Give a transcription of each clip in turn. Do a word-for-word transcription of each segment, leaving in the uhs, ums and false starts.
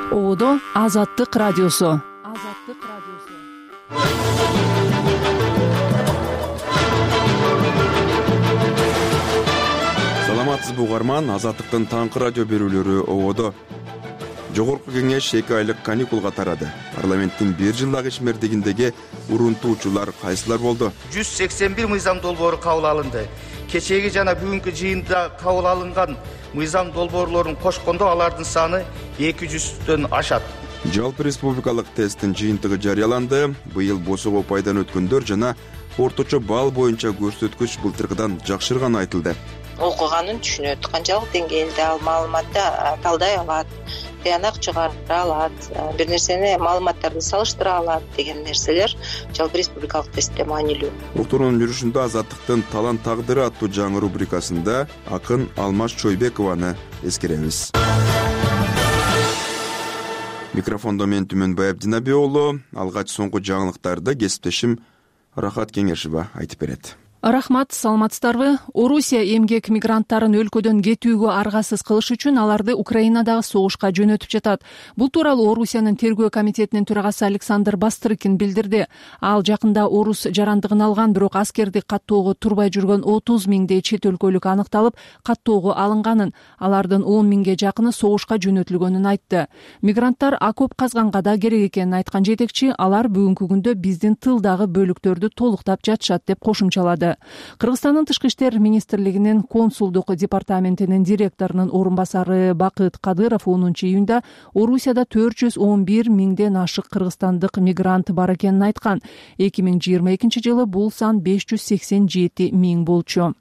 Оодо Азаттык радиосу. Азаттык радиосу. Саламатсызбы угарман, Азаттыктын таңкы радио берүүлөрү Оодо. Жогорку кеңеш эки айлык каникулга тарады. Парламенттин бир жылдагы ишмердигиндеги урунтуучулар кайсылар болду? жүз сексен бир мыйзам долбоору кабыл алынды. Кечеги жана бүгүнкү жыйында кабыл алынган мыйзам долбоорлорун кошкондо алардын саны эки жүздөн ашат. Жалпы республикалык тесттин жыйынтыгы жарыяланды. Быйыл босого пайдан өткөндөр жана орточо балл боюнча көрсөткүч былтыркыдан жакшырганы айтылды. Окуганын түшүнөт, канчалык деңгээлде ал маалыматты талдай алат, тыянак чыгара алат, бир нерсени маалыматтарды салыштыра алат деген нерселер жалпы республикалык тестте маанилүү. Уктуруунун жүрүшүндө Азаттыктын талант тагдыры аттуу жаңы рубрикасында акын Алмаз Чойбекованы эскеребиз. Микрофондо мен Түмөнбай Абдинаби уулу, алгач соңку жаңылыктарды кесиптешим Рахат Кеңешова айтып берет. Рахмат, саламатсыздарбы? Орусия эмгек мигранттарын өлкөдөн кетүүгө аргасыз кылыш үчүн аларды Украинадагы согушка жөнөтүп жатат. Бул тууралуу Орусиянын тергөө комитетинин төрагасы Александр Бастрыкин билдирди. Ал жакында орус жарандыгын алган, бирок аскерди каттоого турбай жүргөн отуз миңдей чет өлкөлүк аныкталып, каттоого алынганын, алардын он миңге жакыны согушка жөнөтүлгөнүн айтты. Мигранттар окоп казганга да керек экенин айткан жетекчи, алар бүгүнкү күндө биздин тылдагы бөлүктөрдү толуктап жатышат деп кошумчалады. Кыргызстандын тышкы иштер министрлигинин консулдук департаментинин директорунун орун басары Бакыт Кадыров онунчу июнда Орусияда төрт жүз он бир миңден ашык кыргызстандык мигрант бар экенин айткан. эки миң жыйырма экинчи жылы бул сан беш жүз сексен жети миң болчу.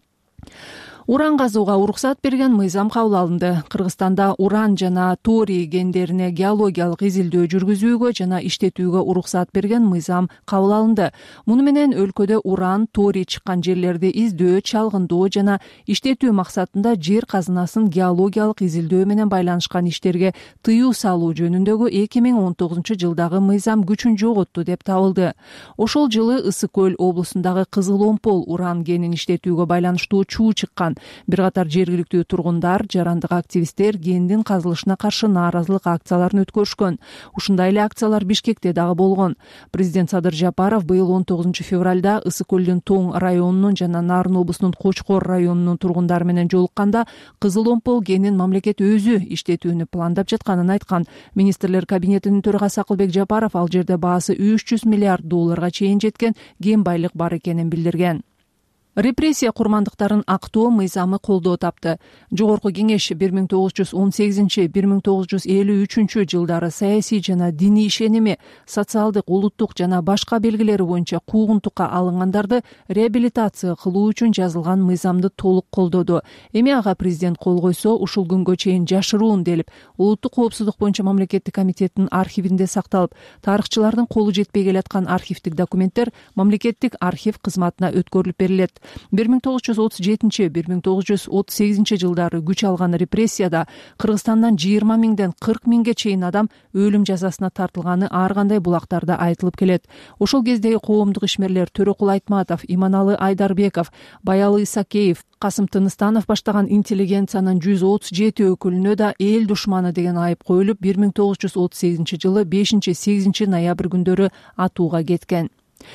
Уран казууга уруксат берген мыйзам кабыл алынды. Кыргызстанда уран жана торий кендерине геологиялык изилдөө жүргүзүүгө жана иштетүүгө уруксат берген мыйзам кабыл алынды. Муну менен өлкөдө уран, торий чыккан жерлерди издөө, чалгындоо жана иштетүү максатында жер казынасын геологиялык изилдөө менен байланышкан иштерге тыюу салуу жөнүндөгү эки миң он тогузунчу жылдагы мыйзам күчүн жоготту деп табылды. Ошол жылы Ысык көл облусундагы Кызыл Омпол уран кенин иштетүүгө байланыштуу чуу чыккан. Бир катар жергиликтүү тургундар, жарандык активисттер кендин казылышына каршы нааразылык акцияларын өткөрүшкөн. Ушундай эле акциялар Бишкекте дагы болгон. Президент Садыр Жапаров быйыл он тогузунчу февралда Ысык көлдүн Тоң районунун жана Нарын облусунун Кочкор районунун тургундары менен жолукканда Кызыл Омпол кенин мамлекет өзү иштетүүнү пландап жатканын айткан. Министрлер кабинетинин төрагасы Акылбек Жапаров ал жерде баасы үч жүз миллиард долларга чейин жеткен кен байлык бар экенин билдирген. Репрессия курмандыктарын актоо мыйзамы колдоо тапты. Жогорку кеңеш бир миң тогуз жүз он сегизинчи — бир миң тогуз жүз элүү үчүнчү жылдары саясий жана диний ишеними, социалдык, улуттук жана башка белгилери боюнча куугунтукка алынгандарды реабилитация кылуу үчүн жазылган мыйзамды толук колдоду. Эми ага президент кол койсо, ушул күнгө чейин жашыруун делип, улуттук коопсуздук боюнча мамлекеттик комитеттин архивинде сакталып, тарыхчылардын колу жетпей келаткан архивдик документтер мамлекеттик архив кызматына өткөрүлүп берилет. бир миң тогуз жүз отуз жетинчи — бир миң тогуз жүз отуз сегизинчи жылдары күч алган репрессияда Кыргызстандан жыйырма миңден кырк миңге чейин адам өлүм жазасына тартылганы ар кандай булактарда айтылып келет. Ошол кездеги коомдук ишмерлер Төрөкул Айтматов, Иманалы Айдарбеков, Баялы Исакеев, Касым Тыныстанов баштаган интеллигенциянын жүз отуз жети өкүлүнө да эл душманы деген айып коюлуп, бир миң тогуз жүз отуз сегизинчи жылы бешинчи — сегизинчи ноябрь күндөрү атууга кеткен.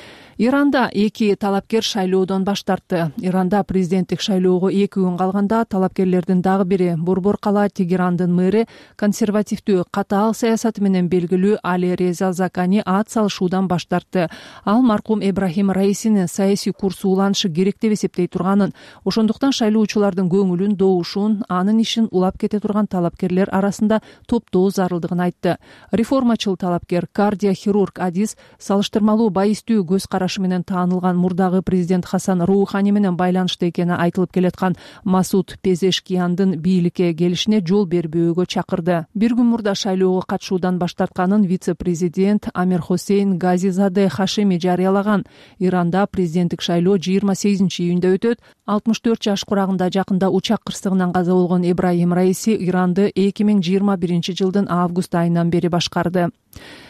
Иранда эки талапкер шайлоодон баш тартты. Иранда президенттик шайлоого эки күн калганда талапкерлердин дагы бири Борбор кала Тегерандын мэри, консервативдүү катаал саясаты менен белгилүү Али Реза Закани ат салышуудан баш тартты. Ал маркум Ибрахим Раисинин саясий курсу уланышы керек деп эсептей турганын, ошондуктан шайлоочулардын көңүлүн добушун, анын ишин улап кете турган талапкерлер арасында топтоо зарылдыгын айтты. Реформачыл талапкер кардиохирург Адис салыштырмалуу байистүү көз караш менен таанылган мурдагы президент Хасан Роухани менен байланышта экени айтылып келаткан Масуд Пезешкияндын бийликке келишине жол бербөөгө чакырды. Бир күн мурда шайлоого катышуудан баш тартканын вице-президент Амир Хосейн Газизаде Хашими жарыялаган. Иранда президенттик шайлоо жыйырма сегизинчи июнда өтөт. алтымыш төрт жаш курагында жакында учак кырсыгынан каза болгон Ибрахим Раиси Иранды эки миң жыйырма биринчи жылдын август айынан бери башкарды.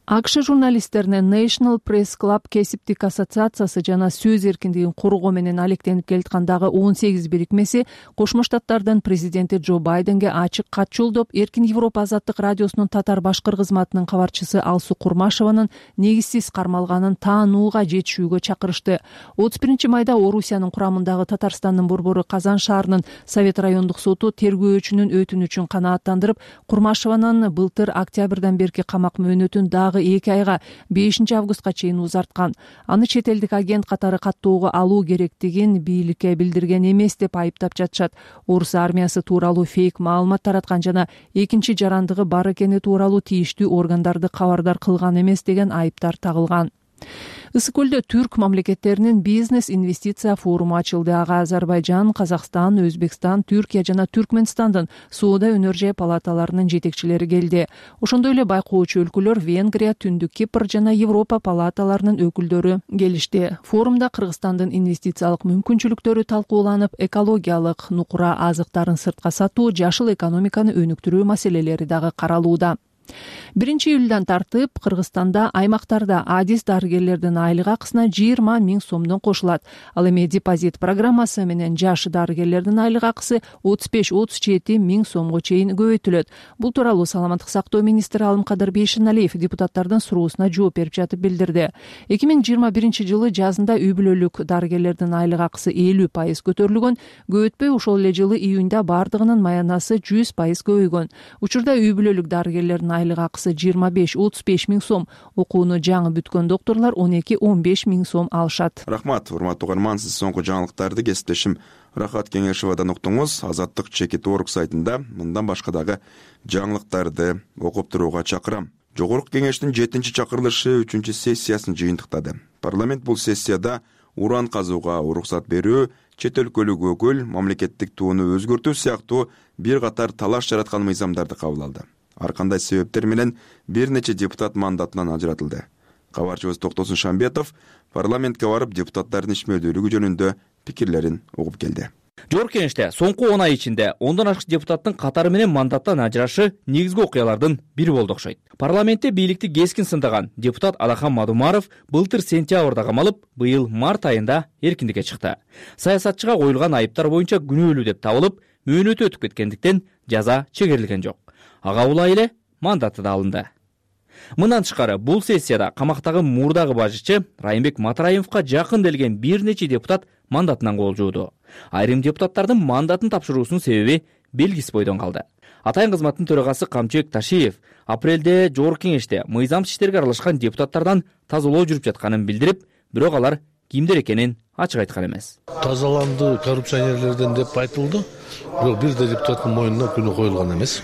АКШ журналисттеринин National Press Club кесиптик ассоциациясы жана сөз эркиндигин коргоо менен алектенип келаткандагы он сегиз бирикмеси Кошмо Штаттардын президенти Джо Байденге ачык кат жолдоп, Эркин Европа азаттык радиосунун татар башкыр кызматынын кабарчысы Алсу Курмашеванын негизсиз кармалганын таанууга жетишүүгө чакырышты. отуз биринчи майда Орусиянын курамындагы Татарстандын борбору Казан шаарынын Совет райондук соту тергөөчүнүн өтүнүчүн канааттандырып, Курмашеванын былтыр октябрдан берки камак мөөнөтүн дагы эки айга бешинчи августка чейин узарткан. Аны чет элдик агент катары каттоого алуу керектигин бийликке билдирген эмес деп айыптап жатышат. Орус армиясы тууралуу фейк маалымат тараткан жана экинчи жарандыгы бар экени тууралуу тийиштүү органдарды кабардар кылган эмес деген айыптар тагылган. Ысык көлдө түрк мамлекеттеринин бизнес инвестиция форуму ачылды. Ага Азербайжан, Казакстан, Өзбекстан, Түркия жана Түркмөнстандын соода өнөр-жай палаталарынын жетекчилери келди. Ошондой эле байкоочу өлкөлөр Венгрия, Түндүк Кипр жана Европа палаталарынын өкүлдөрү келишти. Форумда Кыргызстандын инвестициялык мүмкүнчүлүктөрү талкууланып, экологиялык нукура азыктарын сыртка сатуу, жашыл экономиканы өнүктүрүү маселелери дагы каралууда. биринчи июлдан тартып Кыргызстанда аймактарда адис дарыгерлердин айлык акысына жыйырма миң сомдон кошулат. Ал эми депозит программасы менен жаш дарыгерлердин айлык акысы отуз беш отуз жети миң сомго чейин көбөйтүлөт. Бул тууралуу Саламаттык сактоо министри Алымкадыр Бейшеналиев депутаттардын суроосуна жооп берип жатып билдирди. эки миң жыйырма биринчи жылы жазында үй бүлөлүк дарыгерлердин айлык акысы элүү пайыз көтөрүлгөн. Көбөйтпөй ошол эле жылы июнда бардыгынын маянасы жүз пайыз көбөйгөн. Учурда үй бүлөлүк дарыгерлердин айлык акысы жыйырма беш отуз беш миң сом, окууну жаңы бүткөн докторлор он эки он беш миң сом алышат. Рахмат, урматтуу угарман, сиз соңку жаңылыктарды кесиптешим Рахат Кеңешевадан уктуңуз. Азаттык чекит орг сайтында мындан башка дагы жаңылыктарды окуп турууга чакырам. Жогорку кеңештин жетинчи чакырылышы үчүнчү сессиясын жыйынтыктады. Парламент бул сессияда уран казууга уруксат берүү, чет өлкөлүк өкүл, мамлекеттик тууну өзгөртүү сыяктуу бир катар талаш жараткан мыйзамдарды кабыл алды. Ар кандай себептер менен бир нече депутат мандатынан ажыратылды. Кабарчыбыз Токтосун Шамбетов парламентке барып депутаттардын ишмердүүлүгү жөнүндө пикирлерин угуп келди. Жогорку кеңеште соңку он ай ичинде ондон ашык депутаттын катары менен мандаттан ажырашы негизги окуялардын бири болду окшойт. Парламентте бийликти кескин сындаган депутат Алахан Мадумаров былтыр сентябрда камалып, быйыл март айында эркиндикке чыкты. Саясатчыга коюлган айыптар боюнча күнөөлүү деп табылып, мөөнөтү өтүп кеткендиктен жаза чегерилген жок. Ага улай эле мандаты да алынды. Мындан тышкары бул сессияда камактагы мурдагы башчы Райымбек Матраимовго жакын делген бир нече депутат мандатынан кол жууду. Айрым депутаттардын мандатын тапшыруусунун себеби белгисиз бойдон калды. Атайын кызматтын төрагасы Камчыбек Ташиев апрелде жогорку кеңеште мыйзамсыз иштерге аралашкан депутаттардан тазалоо жүрүп жатканын билдирип, бирок алар кимдер экенин ачык айткан эмес. Тазаланды коррупционерлерден деп айтылды, бирок бир да депутаттын мойнуна күнөө коюлган эмес.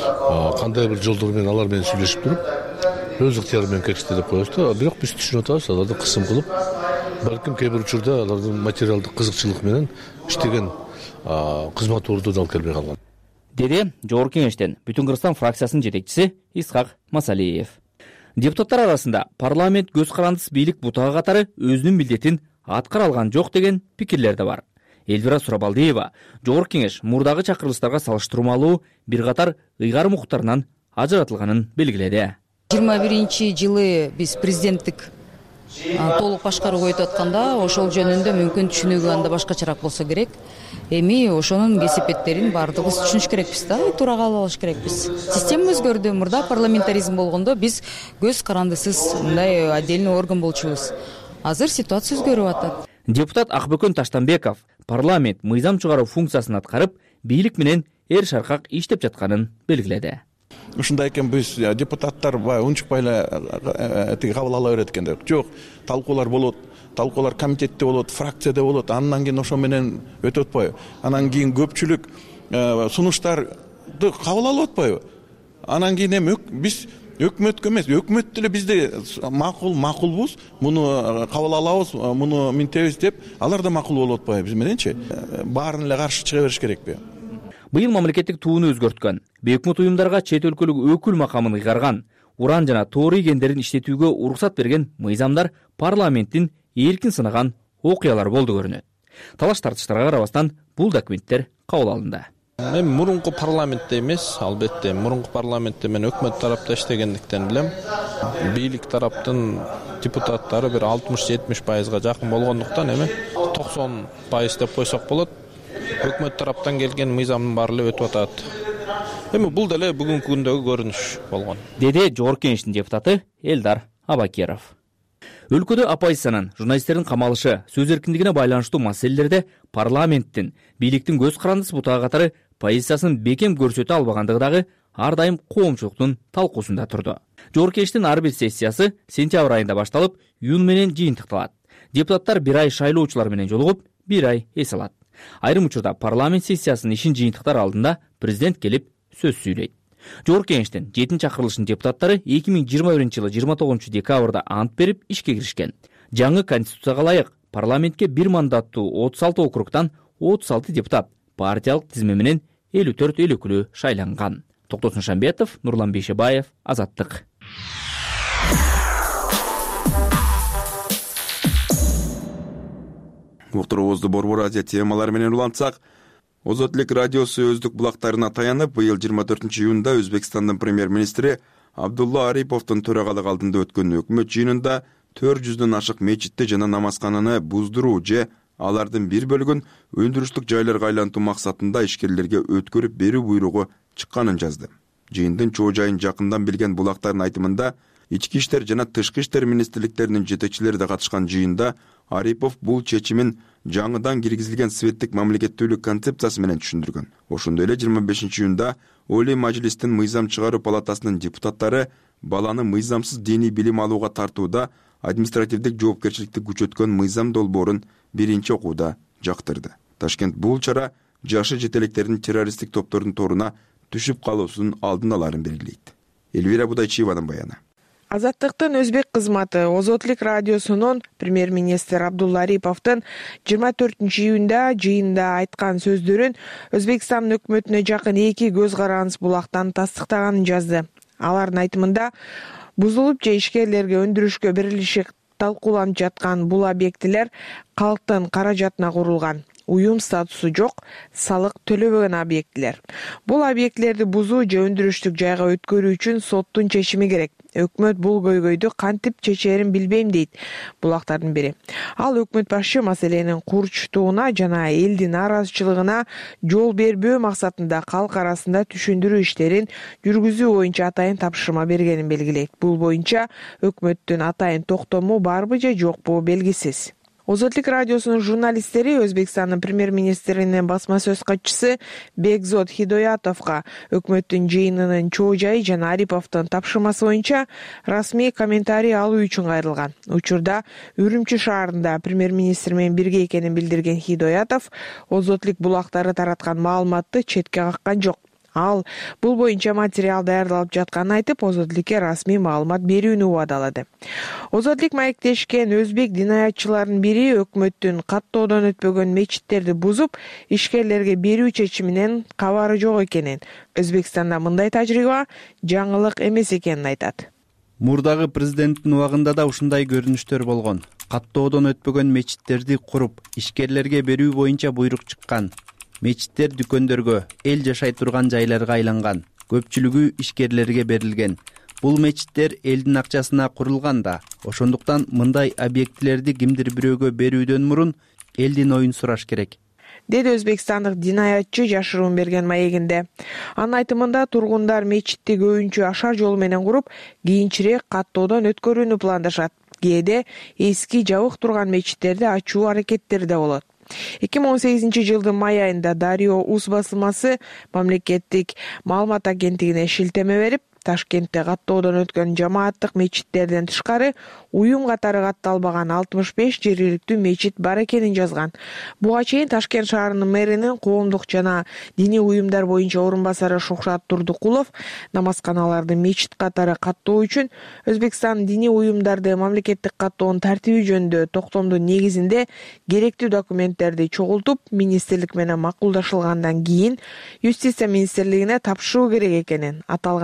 Кандай бир жолдор менен алар менен сүйлөшүп туруп, өз ыктыяры менен кетишти деп коёбуз. Бирок биз түшүнүп атабыз, аларды кысым кылып, балким кээ бир учурда алардын материалдык кызыкчылык менен иштеген кызмат ордуна алып келбей калган. Деди жогорку кеңештен Бүтүн Кыргызстан фракциясынын жетекчиси Исхак Масалиев. Депутаттар арасында парламент көз карандысыз бийлик бутага катары өзүнүн милдетин аткара алган жок деген пикирлер да бар. Элвира Сурабалдиева жогорку кеңеш мурдагы чакырылыштарга салыштырмалуу бир катар ыйгарым укуктарынан ажыратылганын белгиледи. жыйырма биринчи жылы биз президенттик толук башкарууга өтүп атканда ошол жөнүндө мүмкүн түшүнүгү анда башкачараак болсо керек. Эми ошонун кесепеттерин баардыгыбыз түшүнүш керекпиз да, туура кабыл алыш керекпиз. Система өзгөрдү. Мурда парламентаризм болгондо биз көз карандысыз мындай отдельный орган болчубуз. Азыр ситуация өзгөрүп атат. Депутат Акбөкөн Таштанбеков парламент мыйзам чыгаруу функциясын аткарып, бийлик менен эр шаркак иштеп жатканын белгиледи. Ушундай экен, биз депутаттар бай унчукпай эле тиги кабыл ала берет экен деп. Жок, талкуулар болот. Талкуулар комитетте болот, фракцияда болот. Андан кийин ошо менен өтүп атпайбы? Анан кийин көпчүлүк сунуштарды кабыл алып атпайбы? Анан кийин эми биз өкмөткө эмес, өкмөт деле бизде макул макулбуз, муну кабыл алабыз, муну минтебиз деп, алар да макул болуп атпайбы биз мененчи? Баарын эле каршы чыга бериш керекпи? Быйыл мамлекеттик тууну өзгөрткөн, бейөкмөт уюмдарга чет өлкөлүк өкүл макамын ыйгарган, уран жана тоорий кендерин иштетүүгө уруксат берген мыйзамдар парламенттин эркин сынаган окуялар болду көрүнөт. Талаш тартыштарга карабастан бул документтер кабыл алынды. Мен мурунку парламентте эмес, албетте мурунку парламентте мен өкмөт тарапта иштегендиктен билем. бийлик тараптын депутаттары бир алтымыш жетимиш пайызга жакын болгондуктан эми токсон пайыз деп койсок болот. Өкмөт тараптан келген мыйзамдын баары эле өтүп атат. Эми бул деле бүгүнкү күндөгү көрүнүш болгон, деди Жогорку Кеңештин депутаты Элдар Абакеров. Өлкөдө оппозициянын журналисттердин камалышы, сөз эркиндигине байланыштуу маселелерде парламенттин, бийликтин көз карандысы бутага катары позициясын бекем көрсөтө албагандыгы дагы ар дайым коомчулуктун талкуусунда турду. Жогорку Кеңештин ар бир сессиясы сентябрь айында башталып, июнь менен жыйынтыкталат. Депутаттар бир ай шайлоочулар менен жолугуп, бир ай эс алат. Айрым учурда парламент сессиясынын ишин жыйынтыктар алдында президент келип сөз сүйлөйт. Жогорку Кеңештин жетинчи чакырылышынын депутаттары эки миң жыйырма биринчи жылы жыйырма тогузунчу декабрда ант берип ишке киришкен. Жаңы конституцияга ылайык парламентке бир мандаттуу отуз алты округтан отуз алты депутат партиялык тизме менен элүү төрт эл өкүлү шайланган. Токтосун Шамбетов, Нурлан Бейшебаев, Азаттык. Уктуруубузду Борбор Азия темалары менен улантсак, Озот элек радиосу өздүк булактарына таянып, быйыл жыйырма төртүнчү июнда Өзбекстандын премьер-министри Абдулла Ариповдун төрагалык алдында өткөн өкмөт жыйынында төрт жүздөн ашык мечитти жана намазкананы буздуруу же алардын бир бөлүгүн өндүрүштүк жайларга айлантуу максатында ишкерлерге өткөрүп берүү буйругу чыкканын жазды. Жыйындын чоо жайын жакындан билген булактардын айтымында, ички иштер жана тышкы иштер министрликтеринин жетекчилери да катышкан жыйында Арипов бул чечимин жаңыдан киргизилген светтик мамлекеттүүлүк концепциясы менен түшүндүргөн. Ошондой эле жыйырма бешинчи июнда Олий Мажлистин мыйзам чыгаруу палатасынын депутаттары баланы мыйзамсыз диний билим алууга тартууда административдик жоопкерчиликти күчөткөн мыйзам долбоорун биринчи окууда жактырды. Ташкент бул чара жашы жетелектердин террористтик топтордун торуна түшүп калуусунун алдын аларын белгилейт. Элвира Будайчиеванын баяны. Азаттыктын өзбек кызматы Озот элек радиосунун премьер-министр Абдулла Ариповдун жыйырма төртүнчү июнда жыйында айткан сөздөрүн Өзбекстандын өкмөтүнө жакын эки көз карандыс булактан тастыктаганын жазды. Алардын айтымында бузулуп же ишкерлерге өндүрүшкө берилиши талкууланып жаткан бул объектилер калктын каражатына курулган. Уюм статусу жок, салык төлөбөгөн объектилер. Бул объектилерди бузуу же өндүрүштүк жайга өткөрүү үчүн соттун чечими керек. Өкмөт бул көйгөйдү кантип чечерин билбейм дейт булактардын бири. Ал өкмөт башчы маселенин курчтууна жана элдин нараазычылыгына жол бербөө максатында калк арасында түшүндүрүү иштерин жүргүзүү боюнча атайын тапшырма бергенин белгилейт. Бул боюнча өкмөттүн атайын токтому барбы же жокпу белгисиз. Озот элек радиосунун журналисттери Өзбекстандын премьер-министринин басма сөз катчысы Бекзод Хидоятовго өкмөттүн жыйынынын чоо жайы жана Ариповдун тапшырмасы боюнча расмий комментарий алуу үчүн кайрылган. Учурда Үрүмчү шаарында премьер-министр менен бирге экенин билдирген Хидоятов Озот элек булактары тараткан маалыматты четке каккан жок. Ал бул боюнча материал даярдалып жатканын айтып, Озот элекке расмий маалымат берүүнү убадалады. Озот элек маектешкен өзбек динаятчыларынын бири өкмөттүн каттоодон өтпөгөн мечиттерди бузуп, ишкерлерге берүү чечиминен кабары жок экенин, Өзбекстанда мындай тажрыйба жаңылык эмес экенин айтат. Мурдагы президенттин убагында да ушундай көрүнүштөр болгон. Каттоодон өтпөгөн мечиттерди куруп, ишкерлерге берүү боюнча буйрук чыккан. Мечиттер дүкөндөргө, эл жашай турган жайларга айланган. Көпчүлүгү ишкерлерге берилген. Бул мечиттер элдин акчасына курулган да. Ошондуктан мындай объектилерди кимдир бирөөгө берүүдөн мурун элдин оюн сураш керек, деди өзбекстандык динаятчы жашыруун берген маегинде. Анын айтымында тургундар мечитти көбүнчө ашар жол менен куруп, кийинчерээк каттоодон өткөрүүнү пландашат. Кээде эски жабык турган мечиттерди ачуу аракеттери да болот. эки миң он сегизинчи жылдын май айында Дарио Уз басылмасы мамлекеттик маалымат агенттигине шилтеме берип, Ташкентте каттоодон өткөн жамааттык мечиттерден тышкары уюм катары катталбаган алтымыш беш жергиликтүү мечит бар экенин жазган. Буга чейин Ташкент шаарынын мэринин коомдук жана диний уюмдар боюнча орун басары Шухрат Турдукулов намазканаларды мечит катары каттоо үчүн Өзбекстан диний уюмдарды мамлекеттик каттоонун тартиби жөнүндө токтомдун негизинде керектүү документтерди чогултуп, министрлик менен макулдашылгандан кийин Юстиция министрлигине тапшыруу керек экенин, аталган министр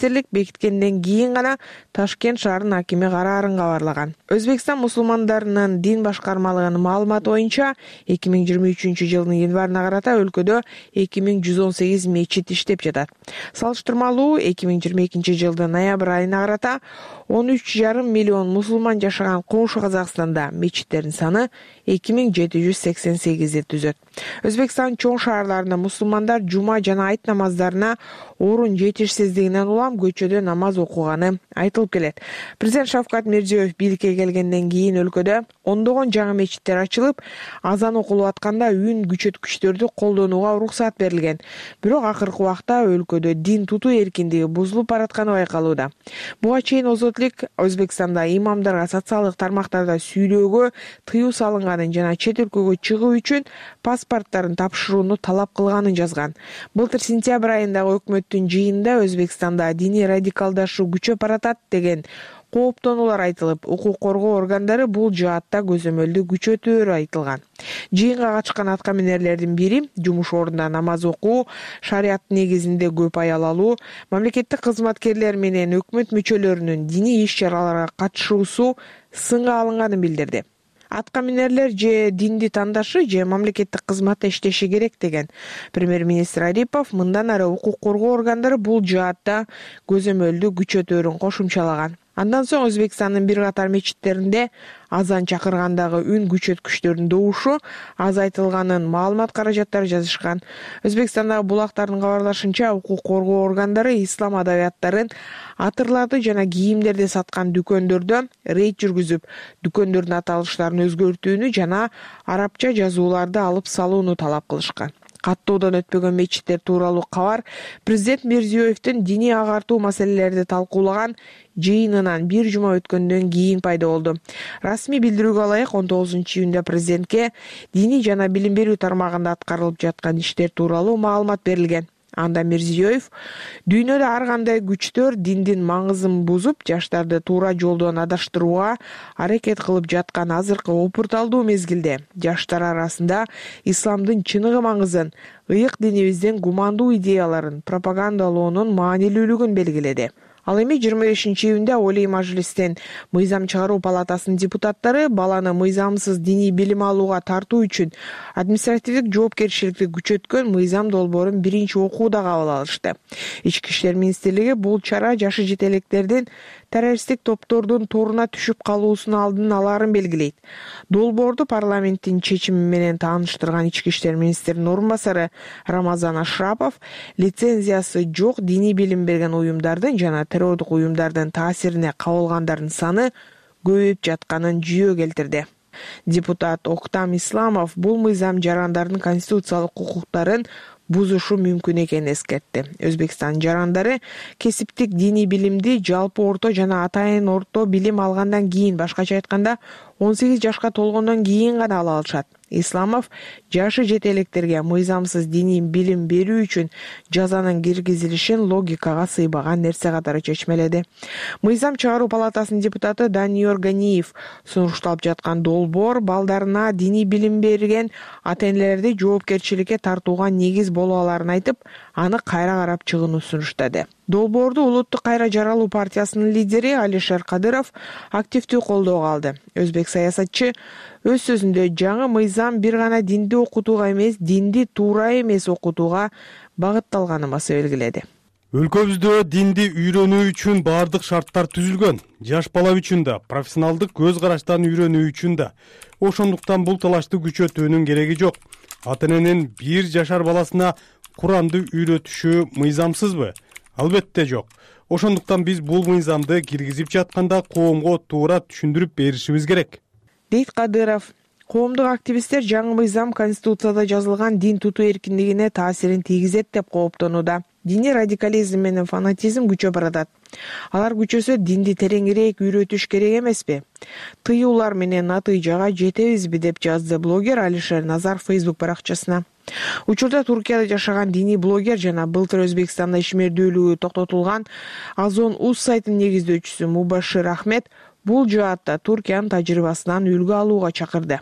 министрлик бекиткенден кийин гана Ташкент шаарынын акими караарын кабарлаган. Өзбекстан мусулмандарынын дин башкармалыгынын маалыматы боюнча эки миң жыйырма үчүнчү жылдын январына карата өлкөдө эки миң жүз он сегиз мечит иштеп жатат. Салыштырмалуу эки миң жыйырма экинчи жылдын ноябрь айына карата он үч жарым миллион мусулман жашаган коңшу Казакстанда мечиттердин саны эки миң жети жүз сексен сегизди түзөт. Өзбекстан чоң шаарларында мусулмандар жума жана айт намаздарына орун жетишсиздигинен улам көчөдө намаз окуганы айтылып келет. Президент Шавкат Мирзиёев бийликке келгенден кийин өлкөдө ондогон жаңы мечиттер ачылып, азан окулуп атканда үн күчөткүчтөрдү колдонууга уруксат берилген. Бирок акыркы убакта өлкөдө дин тутуу эркиндиги бузулуп баратканы байкалууда. Буга чейин Озотлик Өзбекстанда имамдарга социалдык тармактарда сүйлөөгө тыюу салынганын жана чет өлкөгө чыгуу үчүн паспорттарын тапшырууну талап кылганын жазган. Былтыр сентябрь айындагы өкмөттүн жыйынында Өзбекстанда диний радикалдашуу күчөп баратат деген кооптонуулар айтылып, укук коргоо органдары бул жаатта көзөмөлдү күчөтөөрү айтылган. Жыйынга катышкан аткаминерлердин бири жумуш ордунда намаз окуу, шарият негизинде көп аял алуу, мамлекеттик кызматкерлер менен өкмөт мүчөлөрүнүн диний иш-чараларга катышуусу сынга алынганын билдирди. Аткаминерлер же динди тандашы же мамлекеттик кызматта иштеши керек деген премьер-министр Арипов мындан ары укук коргоо органдары бул жаатта көзөмөлдү күчөтөөрүн кошумчалаган. Андан соң Өзбекстандын бир катар мечиттеринде азан чакыргандагы үн күчөткүчтөрдүн добушу азайтылганын маалымат каражаттары жазышкан. Өзбекстандагы булактардын кабарлашынча, укук коргоо органдары ислам адабияттарын, атырларды жана кийимдерди саткан дүкөндөрдө рейд жүргүзүп, дүкөндөрдүн аталыштарын өзгөртүүнү жана арабча жазууларды алып салууну талап кылышкан. Каттоодон өтпөгөн мечиттер тууралуу кабар президент Мирзиёевдин диний агартуу маселелерди талкуулаган жыйынынан бир жума өткөндөн кийин пайда болду. Расмий билдирүүгө ылайык он тогузунчу июнда президентке диний жана билим берүү тармагында аткарылып жаткан иштер тууралуу маалымат берилген. Анда Мирзиёев дүйнөдө ар кандай күчтөр диндин маңызын бузуп, жаштарды туура жолдон адаштырууга аракет кылып жаткан азыркы опурталдуу мезгилде жаштар арасында исламдын чыныгы маңызын, ыйык динибиздин гумандуу идеяларын пропагандалоонун маанилүүлүгүн белгиледи. Ал эми жыйырма бешинчи июнда Олий Мажлистен мыйзам чыгаруу палатасынын депутаттары баланы мыйзамсыз диний билим алууга тартуу үчүн административдик жоопкерчиликти күчөткөн мыйзам долбоорун биринчи окууда кабыл алышты. Ички иштер министрлиги бул чара жашы жете электердин террористтик топтордун торуна түшүп калуусунун алдын алаарын белгилейт. Долбоорду парламенттин чечими менен тааныштырган ички иштер министринин орун басары Рамазан Ашрапов лицензиясы жок диний билим берген уюмдардын жана террордук уюмдардын таасирине кабылгандардын саны көбөйүп жатканын жүйө келтирди. Депутат Октам Исламов бул мыйзам жарандардын конституциялык укуктарын бузушу мүмкүн экенин эскертти. Өзбекстан жарандары кесиптик диний билимди жалпы орто жана атайын орто билим алгандан кийин, башкача айтканда он сегиз жашка толгондон кийин гана ала алышат. Исламов жашы жете электерге мыйзамсыз диний билим берүү үчүн жазанын киргизилишин логикага сыйбаган нерсе катары чечмеледи. Мыйзам чыгаруу палатасынын депутаты Даниор Ганиев сунушталып жаткан долбоор балдарына диний билим берген ата-энелерди жоопкерчиликке тартууга негиз боло аларын айтып, аны кайра карап чыгууну сунуштады. Долбоорду Улуттук кайра жаралуу партиясынын лидери Алишер Кадыров активдүү колдоого алды. Өзбек саясатчы өз сөзүндө жаңы мыйзам бир гана динди окутууга эмес, динди туура эмес окутууга багытталганын баса белгиледи. Өлкөбүздө динди үйрөнүү үчүн баардык шарттар түзүлгөн. Жаш бала үчүн да, профессионалдык көз караштан үйрөнүү үчүн да. Ошондуктан бул талашты күчөтүүнүн кереги жок. Ата-эненин бир жашар баласына Куранды үйрөтүшү мыйзамсызбы? Албетте жок. Ошондуктан биз бул мыйзамды киргизип жатканда коомго туура түшүндүрүп беришибиз керек, дейт Кадыров. Коомдук активисттер жаңы мыйзам Конституцияда жазылган дин тутуу эркиндигине таасирин тийгизет деп кооптонууда. Диний радикализм менен фанатизм күчөп баратат. Алар күчөсө динди тереңирээк үйрөтүш керек эмеспи? Тыюулар менен натыйжага жетебизби деп жазды блогер Алишер Назар Facebook баракчасына. Учурда Туркияда жашаган диний блогер жана былтыр Өзбекстанда ишмердүүлүгү токтотулган Азон Уз сайтынын негиздөөчүсү Мубашир Ахмед бул жаатта Туркиянын тажрыйбасынан үлгү алууга чакырды.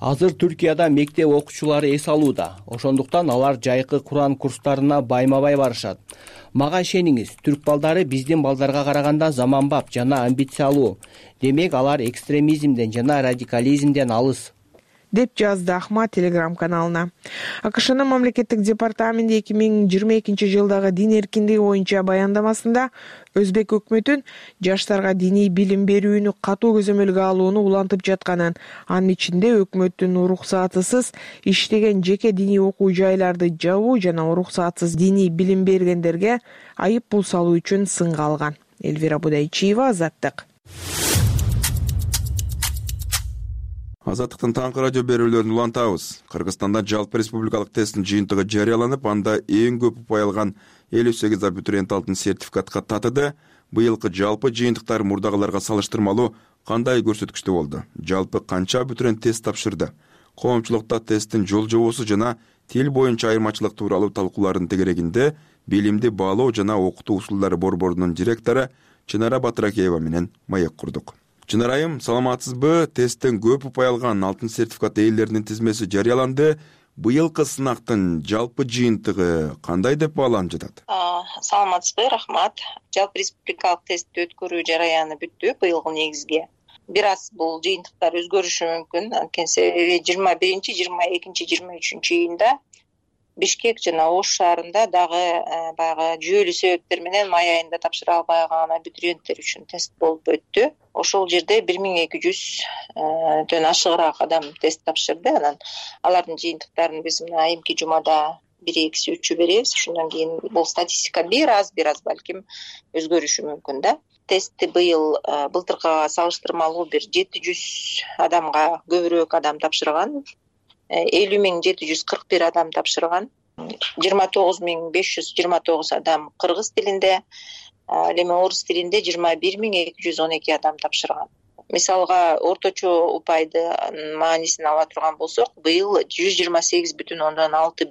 Азыр Түркияда мектеп окуучулары эс алууда. Ошондуктан алар жайкы Куран курстарына байма-бай барышат. Мага ишениңиз, түрк балдары биздин балдарга караганда заманбап жана амбициялуу. Демек алар экстремизмден жана радикализмден алыс, деп жазды Ахмат Телеграм каналына. АКШнын мамлекеттик департаменти эки миң жыйырма экинчи жылдагы дин эркиндиги боюнча баяндамасында Өзбек өкмөтүн жаштарга диний билим берүүнү катуу көзөмөлгө алууну улантып жатканын, анын ичинде өкмөттүн уруксатысыз иштеген жеке диний окуу жайларды жабуу жана уруксатсыз диний билим бергендерге айып пул салуу үчүн сынга алган. Элвира Будайчиева, Азаттык. Азаттыктын таңкы радио берүүлөрүн улантабыз. Кыргызстанда жалпы республикалык тесттин жыйынтыгы жарыяланып, анда эң көп упай алган элүү сегиз абитуриент алтын сертификатка татыды. Быйылкы жалпы жыйынтыктар мурдагыларга салыштырмалуу кандай көрсөткүчтө болду? Жалпы канча абитуриент тест тапшырды? Коомчулукта тесттин жол жобосу жана тил боюнча айырмачылык тууралуу талкуулардын тегерегинде билимди баалоо жана окутуу усулдары борборунун директору Чынара Батыракеева менен маек курдук. Чынарайым, саламатсызбы? Тесттен көп упай алган алтын сертификат ээлеринин тизмеси жарыяланды. Быйылкы сынактын жалпы жыйынтыгы кандай деп бааланып жатат? Саламатсызбы, рахмат. Жалпы республикалык тестти өткөрүү жараяны бүттү быйылкы негизге. Бир аз бул жыйынтыктар өзгөрүшү мүмкүн. Анткени себеби жыйырма биринчи, жыйырма экинчи, жыйырма үчүнчү июнда Бишкек жана Ош шаарында дагы баягы жүйөлүү себептер менен май айында тапшыра албай калган абитуриенттер үчүн тест болуп өттү. Ошол жерде бир миң эки жүздөн ашыгыраак адам тест тапшырды. Анан алардын жыйынтыктарын биз мына айымки жумада бир экиси үчү беребиз. Ошондон кийин бул статистика бир аз бир аз балким өзгөрүшү мүмкүн да. Тестти быйыл былтыркыга салыштырмалуу бир жети жүз адамга көбүрөөк адам тапшырган. элүү миң жети жүз кырк бир адам тапшырган. жыйырма тогуз миң беш жүз жыйырма тогуз адам кыргыз тилинде, ал эми орус тилинде жыйырма бир миң эки жүз он эки адам тапшырган. Мисалга орточо упайды маанисин ала турган болсок, быйыл жүз жыйырма сегиз бүтүн ондон алты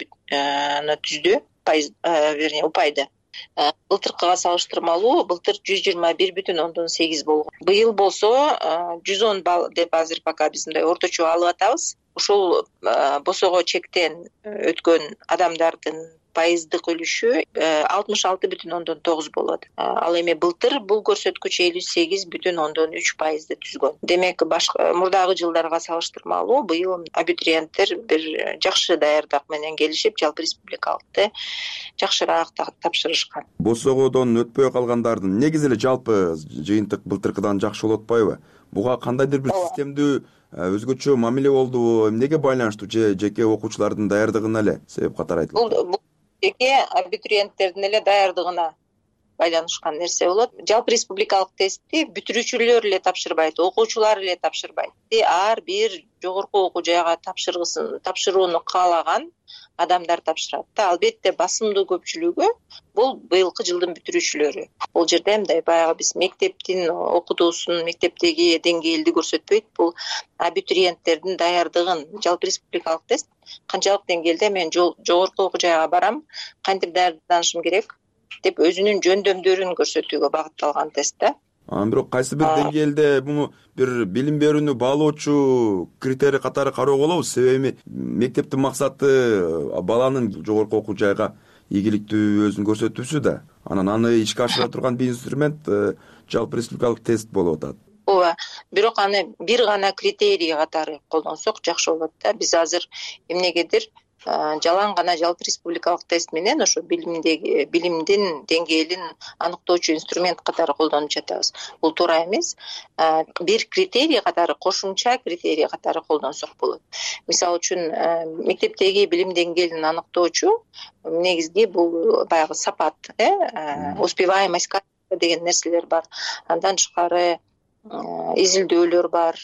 түздү пайыз, вернее, упайды. Былтыркыга салыштырмалуу былтыр жүз жыйырма бир бүтүн ондон сегиз болгон. Быйыл болсо жүз он балл деп азыр пока биз мындай орточо алып атабыз. Ушул босого чектен өткөн адамдардын пайыздык үлүшү алтымыш алты бүтүн ондон тогуз болот. Ал эми былтыр бул көрсөткүч элүү сегиз бүтүн ондон үч пайызды түзгөн. Демек башка мурдагы жылдарга салыштырмалуу быйыл абитуриенттер бир жакшы даярдык менен келишип, жалпы республикалыкты жакшыраак тапшырышкан. Босогодон өтпөй калгандардын негизи эле жалпы жыйынтык былтыркыдан жакшы болуп атпайбы? Буга кандайдыр бир системдүү өзгөчө мамиле болдубу? Эмнеге байланыштуу? Же жеке окуучулардын даярдыгына эле себеп катары айтылат? Бул жеке абитуриенттердин эле даярдыгына байланышкан нерсе болот. Жалпы республикалык тестти бүтүрүүчүлөр эле тапшырбайт, окуучулар эле тапшырбайт. Ар бир жогорку окуу жайга тапшыргысын, тапшырууну каалаган адамдар тапшырат да. Албетте басымдуу көпчүлүгү бул быйылкы жылдын бүтүрүүчүлөрү. Бул жерде мындай баягы биз мектептин окутуусун, мектептеги деңгээлди көрсөтпөйт. Бул абитуриенттердин даярдыгын, жалпы республикалык тест канчалык деңгээлде мен жогорку окуу жайга барам, кантип даярданышым керек деп өзүнүн жөндөмдөрүн көрсөтүүгө багытталган тест да. Анан бирок кайсы бир деңгээлде муну бир билим берүүнү баалоочу критерий катары кароого болобу? Себеби мектептин максаты баланын жогорку окуу жайга ийгиликтүү өзүн көрсөтүүсү да. Анан аны ишке ашыра турган бир инструмент жалпы республикалык тест болуп атат. Ооба, бирок аны бир гана критерий катары колдонсок жакшы болот да. Биз азыр эмнегедир жалаң гана жалпы республикалык тест менен ошо билимдеги билимдин деңгээлин аныктоочу инструмент катары колдонуп жатабыз. Бул туура эмес. Бир критерий катары, кошумча критерий катары колдонсок болот. Мисалы үчүн мектептеги билим деңгээлин аныктоочу негизги бул баягы сапат, э, успеваемость деген нерселер бар. Андан тышкары изилдөөлөр бар.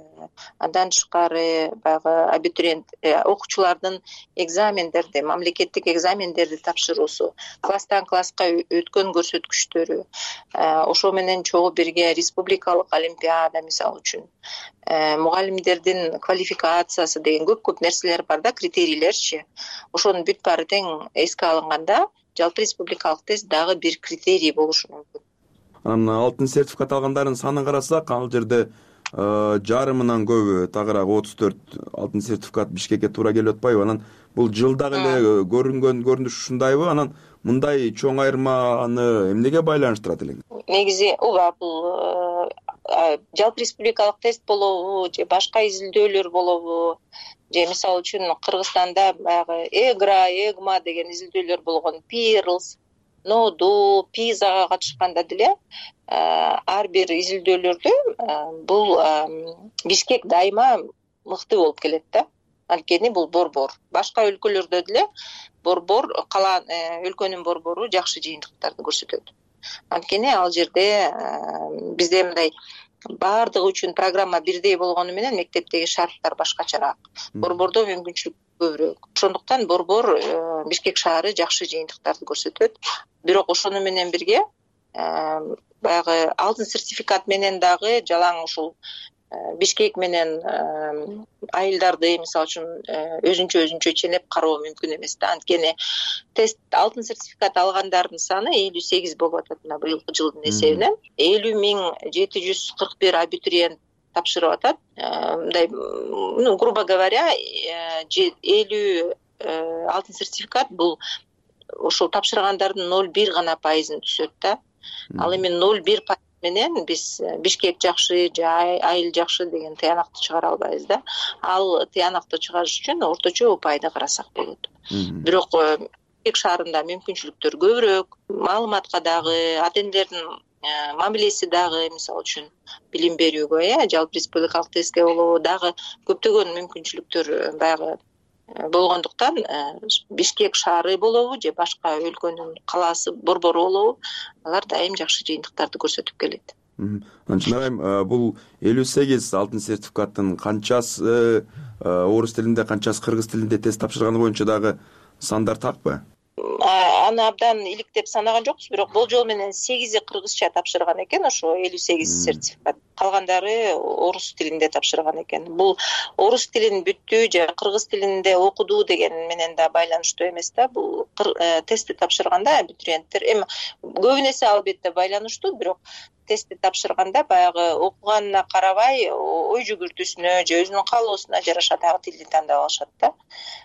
Андан тышкары баягы абитуриент окуучулардын экзамендерди, мамлекеттик экзамендерди тапшыруусу, класстан класска өткөн көрсөткүчтөрү, ошо менен чогуу бирге республикалык олимпиада мисалы үчүн, мугалимдердин квалификациясы деген көп-көп нерселер бар да, критерийлерчи. Ошонун бүт баары тең эске алынганда жалпы республикалык тест дагы бир критерий болушу мүмкүн. Анан алтын сертификат алгандардын санын карасак, ал жерде жарымынан көбү тагыраак отуз төрт алтын сертификат Бишкекке туура келип атпайбы? Анан бул жылдагы эле көрүнгөн көрүнүш ушундайбы? Анан мындай чоң айырманы эмнеге байланыштырат элең? Негизи ооба, бул жалпы республикалык тест болобу же башка изилдөөлөр болобу же мисалы үчүн Кыргызстанда баягы эгра, эгма деген изилдөөлөр болгон, пирлс, ноду, пизага катышканда деле ар бир изилдөөлөрдө бул Бишкек дайыма мыкты болуп келет да. Анткени бул борбор. Башка өлкөлөрдө деле борбор, кала өлкөнүн борбору жакшы жыйынтыктарды көрсөтөт. Анткени ал жерде бизде мындай баардыгы үчүн программа бирдей болгону менен мектептеги шарттар башкачараак. Борбордо мүмкүнчүлүк көбүрөөк. Ошондуктан борбор Бишкек шаары жакшы жыйынтыктарды көрсөтөт. Бирок ошону менен бирге баягы алтын сертификат менен дагы жалаң ушул Бишкек менен айылдарды мисалы үчүн өзүнчө өзүнчө ченеп кароо мүмкүн эмес да. Анткени тест алтын сертификат алгандардын саны элүү сегиз болуп атат мына быйылкы жылдын эсебинен. элүү миң жети жүз кырк бир абитуриент тапшырып атат. Мындай, ну, грубо говоря, элүү алтын сертификат бул ошол тапшыргандардын ноль бир гана пайызын түзөт да. Ал эми ноль бир пайыз менен биз Бишкек жакшы же айыл жакшы деген тыянакты чыгара албайбыз да. Ал тыянакты чыгарыш үчүн орточо упайды карасак болот. Бирок Бишкек шаарында мүмкүнчүлүктөр көбүрөөк, маалыматка дагы, ата энелердин мамилеси дагы мисалы үчүн билим берүүгө, э, жалпы республикалык тестке болобу дагы көптөгөн мүмкүнчүлүктөр баягы болгондуктан Бишкек шаары болобу же башка өлкөнүн калаасы, борбору болобу, алар дайым жакшы жыйынтыктарды көрсөтүп келет. Анчын арайым, бул элүү сегиз алтын сертификаттын канчасы орус тилинде, канчасы кыргыз тилинде тест тапшырганы боюнча дагы сандар такпы? Аны абдан иликтеп санаган жокпуз, бирок болжол менен сегизи кыргызча тапшырган экен ошо элүү сегиз сертификат. Калгандары орус тилинде тапшырган экен. Бул орус тилин бүттү же кыргыз тилинде окуду деген менен да байланыштуу эмес да. Бул тестти тапшырганда абитуриенттер эми көбүнесе албетте байланыштуу, бирок тестти тапшырганда баягы окуганына карабай ой жүгүртүүсүнө же өзүнүн каалоосуна жараша дагы тилди тандап алышат да.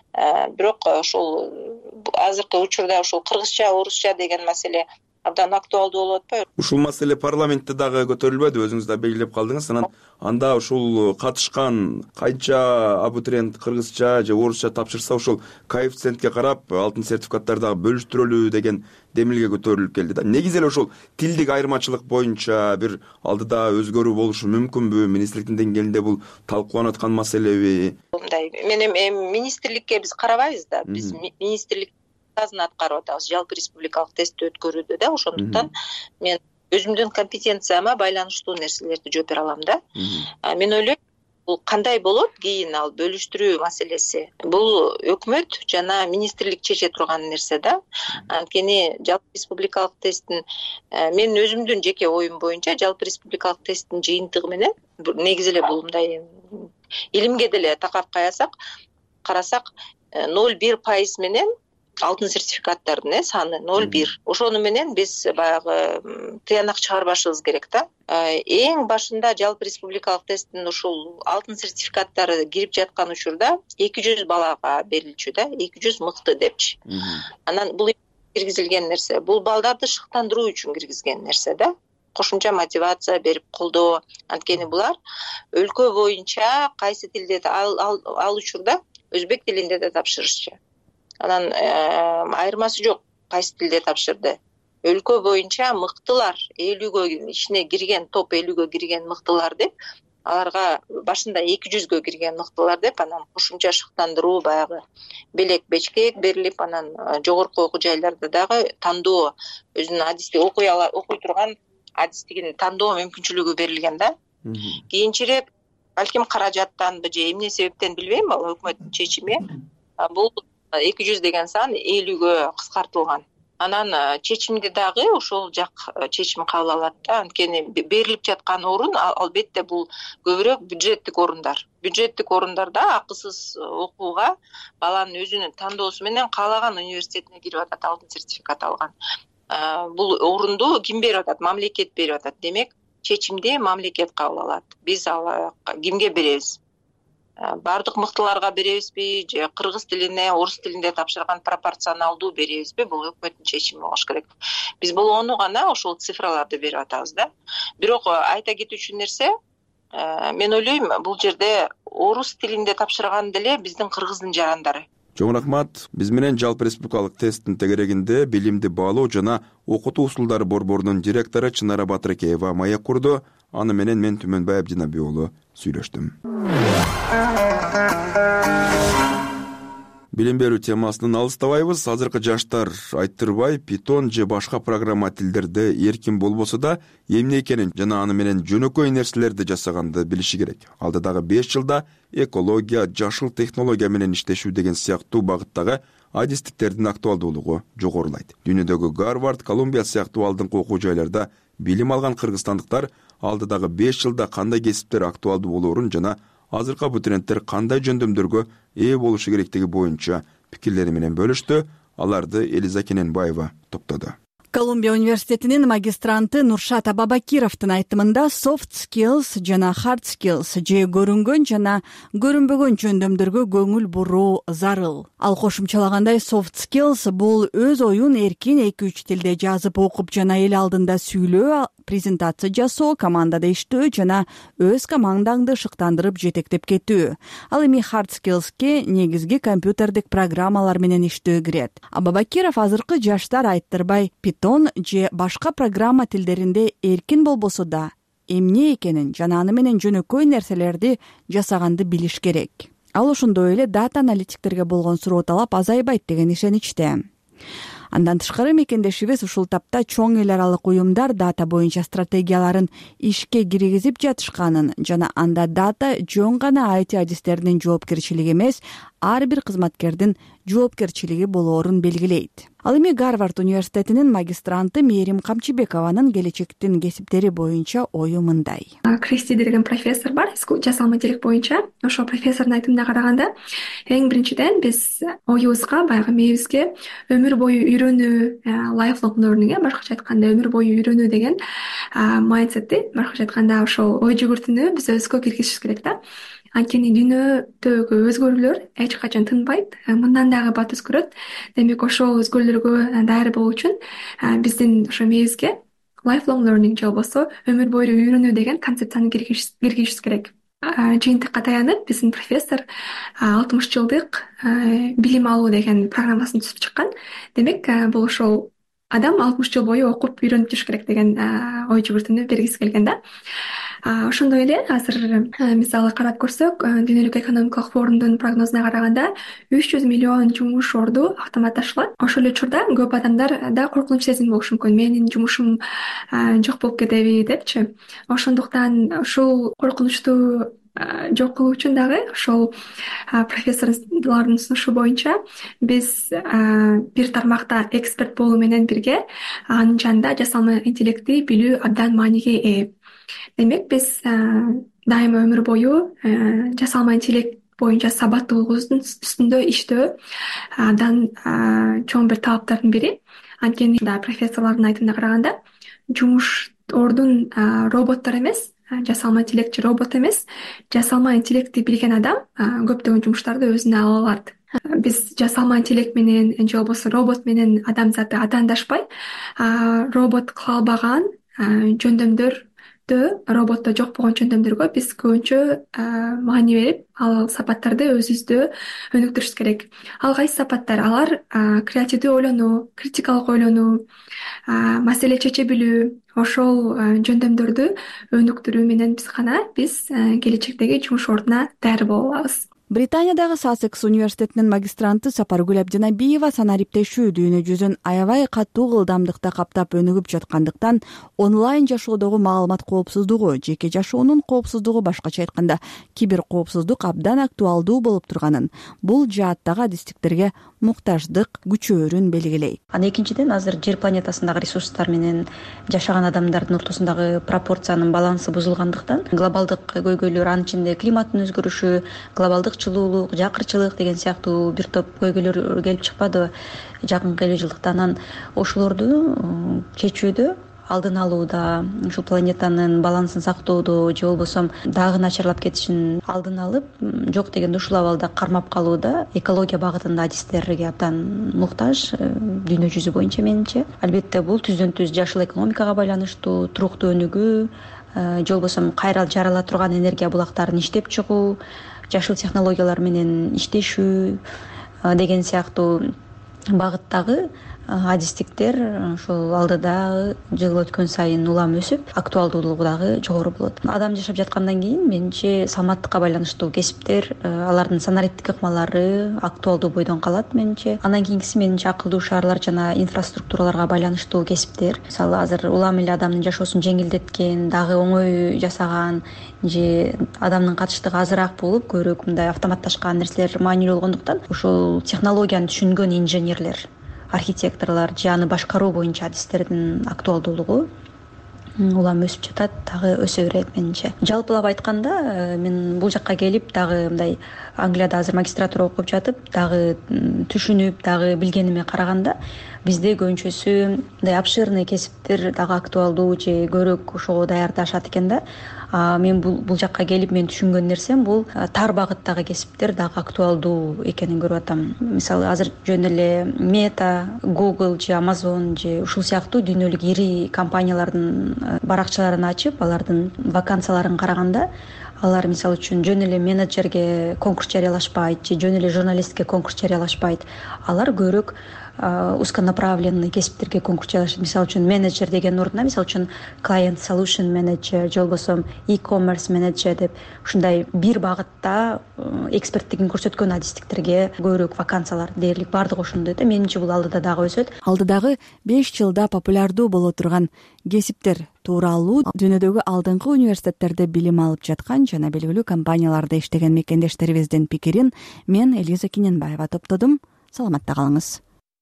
Бирок ошол азыркы учурда ошол кыргызча, орусча деген маселе абдан актуалдуу болуп атпайбы? Ушул маселе парламентте дагы көтөрүлбөдү, өзүңүз да белгилеп калдыңыз. Анан анда ушул катышкан канча абитуриент кыргызча же орусча тапшырса, ушул коэффициентке карап алтын сертификаттарды дагы бөлүштүрөлүү деген демилге көтөрүлүп келди да. Негизи эле ушул тилдик айырмачылык боюнча бир алдыда өзгөрүү болушу мүмкүнбү? Министрликтин деңгээлинде бул талкууланып аткан маселеби? Мындай, мен эми министрликке биз карабайбыз да. Биз министрлик аткарып атабыз жалпы республикалык тестти өткөрүүдө да. Ошондуктан мен өзүмдүн компетенцияма байланыштуу нерселерди жооп бере алам да. Мен ойлойм, бул кандай болот кийин ал бөлүштүрүү маселеси? Бул өкмөт жана министрлик чече турган нерсе да. Анткени жалпы республикалык тесттин мен өзүмдүн жеке оюм боюнча жалпы республикалык тесттин жыйынтыгы менен негизи эле бул мындай илимге деле такап каясак, карасак ноль бир пайыз менен алтын сертификаттардын э саны ноль бир. Ошону менен биз баягы тыянак чыгарбашыбыз керек да. Эң башында жалпы республикалык тесттин ушул алтын сертификаттары кирип жаткан учурда эки жүз балага берилчү да, эки жүз мыкты депчи. Анан бул киргизилген нерсе, бул балдарды шыктандыруу үчүн киргизген нерсе да. Кошумча мотивация берип колдоо. Анткени булар өлкө боюнча кайсы тилде ал ал учурда өзбек тилинде да тапшырышчы. Анан айырмасы жок кайсы тилде тапшырды. Өлкө боюнча мыктылар элүүгө ичине кирген, топ элүүгө кирген мыктылар деп, аларга башында эки жүзгө кирген мыктылар деп, анан кошумча шыктандыруу баягы белек бечкек берилип, анан жогорку окуу жайларда дагы тандоо, өзүнүн адисти окуй ала окуй турган адистигин тандоо мүмкүнчүлүгү берилген да. Кийинчерээк балким каражаттанбы же эмне себептен билбейм, ал өкмөттүн чечими. Бул эки жүз деген сан элүүгө кыскартылган. Анан чечимди дагы ошол жак чечим кабыл алат да. Анткени берилип жаткан орун албетте бул көбүрөөк бюджеттик орундар. Бюджеттик орундарда акысыз окууга баланын өзүнүн тандоосу менен каалаган университетине кирип атат, алтын сертификат алган. Бул орунду ким берип атат? Мамлекет берип атат. Демек, чечимди мамлекет кабыл алат. Биз ал кимге беребиз? Бардык мыктыларга беребизби же кыргыз тилине, орус тилинде тапшырган пропорционалдуу беребизби? Бул өкмөттүн чечими болуш керек. Биз болгону гана ошол цифраларды берип атабыз да. Бирок айта кетүүчү нерсе, мен ойлойм, бул жерде орус тилинде тапшырган деле биздин кыргыздын жарандары. Чоң рахмат. Биз менен жалпы республикалык тесттин тегерегинде билимди баалоо жана окутуу усулдары борборунун директору Чынара Батыракеева маек курду. Аны менен мен Түмөнбай Абдинаби уулу сүйлөштүм. Билим берүү темасынан алыстабайбыз. Азыркы жаштар айттырбай, питон же башка программа тилдерде эркин болбосо да, эмне экенин жана аны менен жөнөкөй нерселерди жасаганды билиши керек. Алдыдагы беш жылда экология, жашыл технология менен иштешүү деген сыяктуу багыттагы адистиктердин актуалдуулугу жогорулайт. Дүйнөдөгү Гарвард, Колумбия сыяктуу алдыңкы окуу жайларда билим алган кыргызстандыктар алдыдагы беш жылда кандай кесиптер актуалдуу болоорун жана азыркы абитуриенттер кандай жөндөмдөргө ээ болушу керектиги боюнча пикирлери менен бөлүштү. Аларды Элиза Кененбаева топтоду. Колумбия университетинин магистранты Нуршат Абабакировдун айтымында soft skills жана hard skills же көрүнгөн жана көрүнбөгөн жөндөмдөргө көңүл буруу зарыл. Ал кошумчалагандай soft skills бул өз оюн эркин эки үч тилде жазып окуп жана эл алдында сүйлөө, презентация жасоо, командада иштөө жана өз командаңды шыктандырып жетектеп кетүү. Ал эми hard skillsке негизги компьютердик программалар менен иштөө кирет. Абабакиров азыркы жаштар айттырбай питон же башка программа тилдеринде эркин болбосо да, эмне экенин жана аны менен жөнөкөй нерселерди жасаганды билиш керек. Ал ошондой эле дата аналитиктерге болгон суроо талап азайбайт деген ишеничте. Андан тышкары мекендешибиз ушул тапта чоң эл аралык уюмдар дата боюнча стратегияларын ишке киргизип жатышканын жана анда дата жөн гана ай ти адистердин жоопкерчилиги эмес, ар бир кызматкердин жоопкерчилиги болоорун белгилейт. Ал эми Гарвард университетинин магистранты Мээрим Камчыбекованын келечектин кесиптери боюнча ою мындай. Кристи деген профессор бар, жасалма интеллект боюнча. Ошол профессордун айтымына караганда, эң биринчиден биз оюбузга, баягы мээбизге өмүр бою үйрөнүү, lifelong learning, башкача айтканда өмүр бою үйрөнүү деген майндсетти, башкача айтканда ошол ой жүгүртүүнү биз өзгө киргизишибиз керек да. Анткени дүйнөдөгү өзгөрүүлөр эч качан тынбайт, мындан дагы бат өзгөрөт. Демек ошол өзгөрүүлөргө даяр болуу үчүн биздин ошо мээбизге lifelong learning же болбосо өмүр бою үйрөнүү деген концепцияны киргизишибиз керек. Жыйынтыкка таянып биздин профессор алтымыш жылдык билим алуу деген программасын түзүп чыккан. Демек бул ошол адам алтымыш жыл бою окуп үйрөнүп жүрүш керек деген ой жүгүртүүнү бергиси келген да. Ошондой эле азыр мисалы карап көрсөк, Дүйнөлүк экономикалык форумдун прогнозуна караганда үч жүз миллион жумуш орду автоматташылат. Ошол эле учурда көп адамдар да коркунуч сезими болушу мүмкүн. Менин жумушум жок болуп кетеби депчи. Ошондуктан ушул коркунучту жок кылуу үчүн дагы ошол профессорлордун сунушу боюнча биз бир тармакта эксперт болуу менен бирге анын жанында жасалма интеллектти билүү абдан мааниге ээ. Демек биз дайыма өмүр бою жасалма интеллект боюнча сабаттуулугубуздун үстүндө иштөө абдан чоң бир талаптардын бири. Анткени профессорлордун айтымына караганда жумуш ордун роботтор эмес, жасалма интеллектчи робот эмес, жасалма интеллектти билген адам көптөгөн жумуштарды өзүнө ала алат. Биз жасалма интеллект менен же болбосо робот менен адамзаты адандашпай, робот кыла албаган жөндөмдөр роботто жок болгон жөндөмдөргө биз көбүнчө маани берип, ал сапаттарды өзүбүздө өнүктүрүшүбүз керек. Ал кайсы сапаттар? Алар креативдүү ойлонуу, критикалык ойлонуу, маселе чече билүү, ошол жөндөмдөрдү өнүктүрүү менен биз гана биз келечектеги жумуш ордуна даяр боло алабыз. Британиядагы Сассекс университетинин магистранты Сапаргүл Абдинабиева санариптешүү дүйнө жүзүн аябай катуу ылдамдыкта каптап өнүгүп жаткандыктан онлайн жашоодогу маалымат коопсуздугу, жеке жашоонун коопсуздугу, башкача айтканда кибер коопсуздук абдан актуалдуу болуп турганын, бул жааттагы адистиктерге муктаждык күчөөрүн белгилейт. Анан экинчиден азыр жер планетасындагы ресурстар менен жашаган адамдардын ортосундагы пропорциянын балансы бузулгандыктан глобалдык көйгөйлөр, анын ичинде климаттын өзгөрүшү, глобалдык чылуулук, жакырчылык деген сыяктуу бир топ көйгөйлөр келип чыкпадыбы жакынкы элүү жылдыкта. Анан ошолорду чечүүдө алдын алууда, ушул планетанын балансын сактоодо же болбосо дагы начарлап кетишин алдын алып, жок дегенде ушул абалда кармап калууда экология багытында адистерге абдан муктаж дүйнө жүзү боюнча менимче. Албетте бул түздөн түз жашыл экономикага байланыштуу, туруктуу өнүгүү, же болбосо кайра жарала турган энергия булактарын иштеп чыгуу, жашыл технологиялар менен иштешүү деген сыяктуу багыттагы адистиктер ушул алдыдагы жыл өткөн сайын улам өсүп, актуалдуулугу дагы жогору болот. Адам жашап жаткандан кийин менимче саламаттыкка байланыштуу кесиптер, алардын санариптик ыкмалары актуалдуу бойдон калат менимче. Андан кийинкиси менимче акылдуу шаарлар жана инфраструктураларга байланыштуу кесиптер. Мисалы азыр улам эле адамдын жашоосун жеңилдеткен, дагы оңой жасаган же адамдын катыштыгы азыраак болуп, көбүрөөк мындай автоматташкан нерселер маанилүү болгондуктан ушул технологияны түшүнгөн инженерлер, архитекторлор же аны башкаруу боюнча адистердин актуалдуулугу улам өсүп жатат, дагы өсө берет менимче. Жалпылап айтканда, мен бул жакка келип дагы мындай Англияда азыр магистратура окуп жатып, дагы түшүнүп, дагы билгениме караганда, бизде көбүнчөсү мындай обширный кесиптер дагы актуалдуу же көбүрөөк ошого даярдашат экен да. Мен бул бул жакка келип мен түшүнгөн нерсем бул тар багыттагы кесиптер дагы актуалдуу экенин көрүп атам. Мисалы азыр жөн эле Meta, Google же Amazon же ушул сыяктуу дүйнөлүк ири компаниялардын баракчаларын ачып, алардын вакансияларын караганда, алар мисалы үчүн жөн эле менеджерге конкурс жарыялашпайт же жөн эле журналистке конкурс жарыялашпайт. Алар көбүрөөк узконаправленный кесиптерге конкурс жарыялашат. Мисалы үчүн менеджер деген ордуна, мисалы үчүн client solution manager же болбосо e-commerce manager деп ушундай бир багытта эксперттигин көрсөткөн адистиктерге көбүрөөк вакансиялар дээрлик баардыгы ошондой да. Менимче бул алдыда дагы өсөт. Алдыдагы беш жылда популярдуу боло турган кесиптер тууралуу дүйнөдөгү алдыңкы университеттерде билим алып жаткан жана белгилүү компанияларда иштеген мекендештерибиздин пикирин мен Элиза Киненбаева топтодум. Саламатта калыңыз.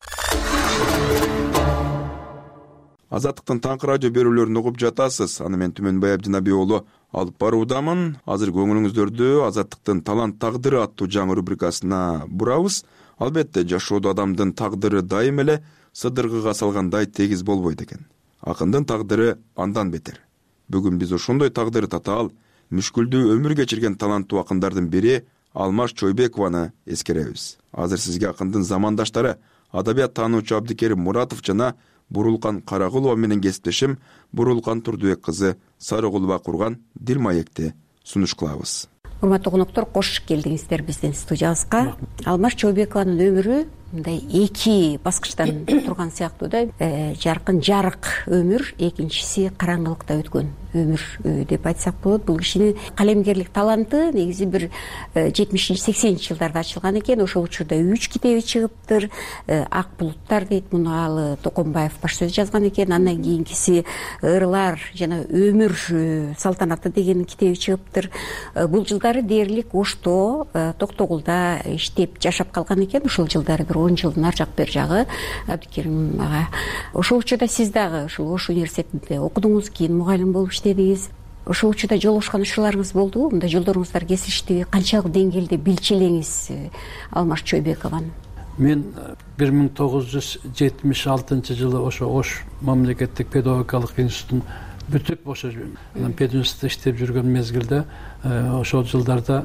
Азаттыктын таңкы радио берүүлөрүн угуп жатасыз. Аны мен Түмөнбай Абдинаби уулу алып баруудамын. Азыр көңүлүңүздөрдү Азаттыктын талант тагдыры аттуу жаңы рубрикасына бурабыз. Албетте жашоодо адамдын тагдыры дайым эле сыдыргыга салгандай тегиз болбойт экен. Акындын тагдыры андан бетер. Бүгүн биз ошондой тагдыры татаал, мүшкүлдүү өмүр кечирген таланттуу акындардын бири Алмаз Чойбекованы эскеребиз. Азыр сизге акындын замандаштары адабият таануучу Абдикерим Муратов жана Бурулкан Карагулова менен кесиптешим Бурулкан Турдубек кызы Сарыгулова курган дил маекти сунуш кылабыз. Урматтуу коноктор, кош келдиңиздер биздин студиябызга. Алмаз Чойбекованын өмүрү мындай эки баскычтан турган сыяктуу да. Жаркын жарык өмүр, экинчиси караңгылыкта өткөн өмүр деп айтсак болот. Бул кишинин калемгерлик таланты негизи бир жетимишинчи сексенинчи жылдарда ачылган экен. Ошол учурда үч китеби чыгыптыр. Ак булуттар дейт, муну ал Токомбаев баш сөз жазган экен. Андан кийинкиси Ырлар жана өмүр салтанаты деген китеби чыгыптыр. Бул жылдары дээрлик Ошто, Токтогулда иштеп жашап калган экен. Ошол жылдары бир он жылдын ар жак бер жагы Абдикерим ага. Ошол учурда сиз дагы ушул Ош университетинде окудуңуз, кийин мугалим болуп иштедиңиз. Ошол учурда жолугушкан учурларыңыз болдубу? Мындай жолдоруңуздар кесиштиби? Канчалык деңгээлде билчү элеңиз Алмаз Чойбекованы? Мен бир миң тогуз жүз жетимиш алтынчы жылы ошо Ош мамлекеттик педагогикалык институтун бүтүп ошо пединститутта иштеп жүргөн мезгилде ошол жылдарда